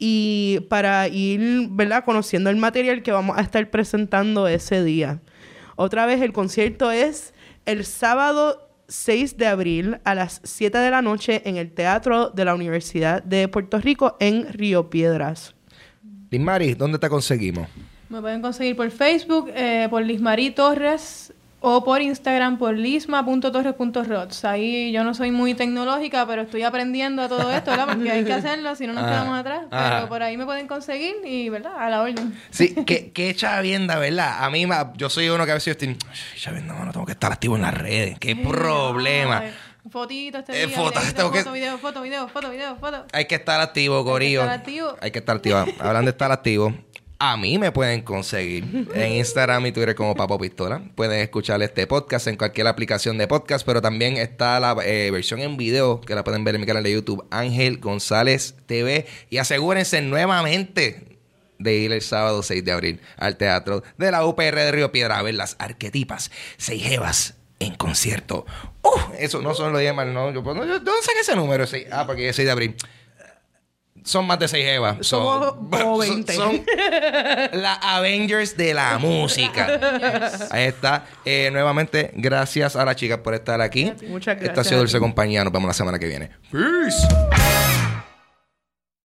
Y para ir, ¿verdad?, conociendo el material que vamos a estar presentando ese día. Otra vez, el concierto es el sábado seis de abril a las siete de la noche en el Teatro de la Universidad de Puerto Rico en Río Piedras. Lismari, ¿dónde te conseguimos? Me pueden conseguir por Facebook, eh, por Lismari Torres, o por Instagram por lisma punto torres punto rods. Ahí yo no soy muy tecnológica, pero estoy aprendiendo a todo esto, ¿verdad? Porque hay que hacerlo, si no nos ah, quedamos atrás. Ah. Pero por ahí me pueden conseguir y, ¿verdad?, a la orden. Sí, que, que chavienda, ¿verdad? A mí, yo soy uno que a veces estoy... Chavienda, mano, tengo que estar activo en las redes. ¡Qué problema! Ay, fotito este eh, día. Foto, foto, que... video, foto, video, foto, video, foto. Hay que estar activo, corillo. Hay que estar activo. Hay que estar activo. Hablando de estar activo... A mí me pueden conseguir en Instagram y Twitter como Papo Pistola. Pueden escuchar este podcast en cualquier aplicación de podcast, pero también está la eh, versión en video que la pueden ver en mi canal de YouTube, Ángel González T V. Y asegúrense nuevamente de ir el sábado seis de abril al Teatro de la U P R de Río Piedra a ver las Arquetipas Seis Jevas en concierto. Uh, eso no son los diez más, no. Yo, no, yo, ¿dónde saqué ese número? seis? Ah, porque es seis de abril. Son más de seis jevas. Somos como veinte. Son, son la Avengers de la música. Yes. Ahí está. Eh, nuevamente, gracias a las chicas por estar aquí. Muchas gracias. Esta ha sido Dulce Compañía. Nos vemos la semana que viene. Peace.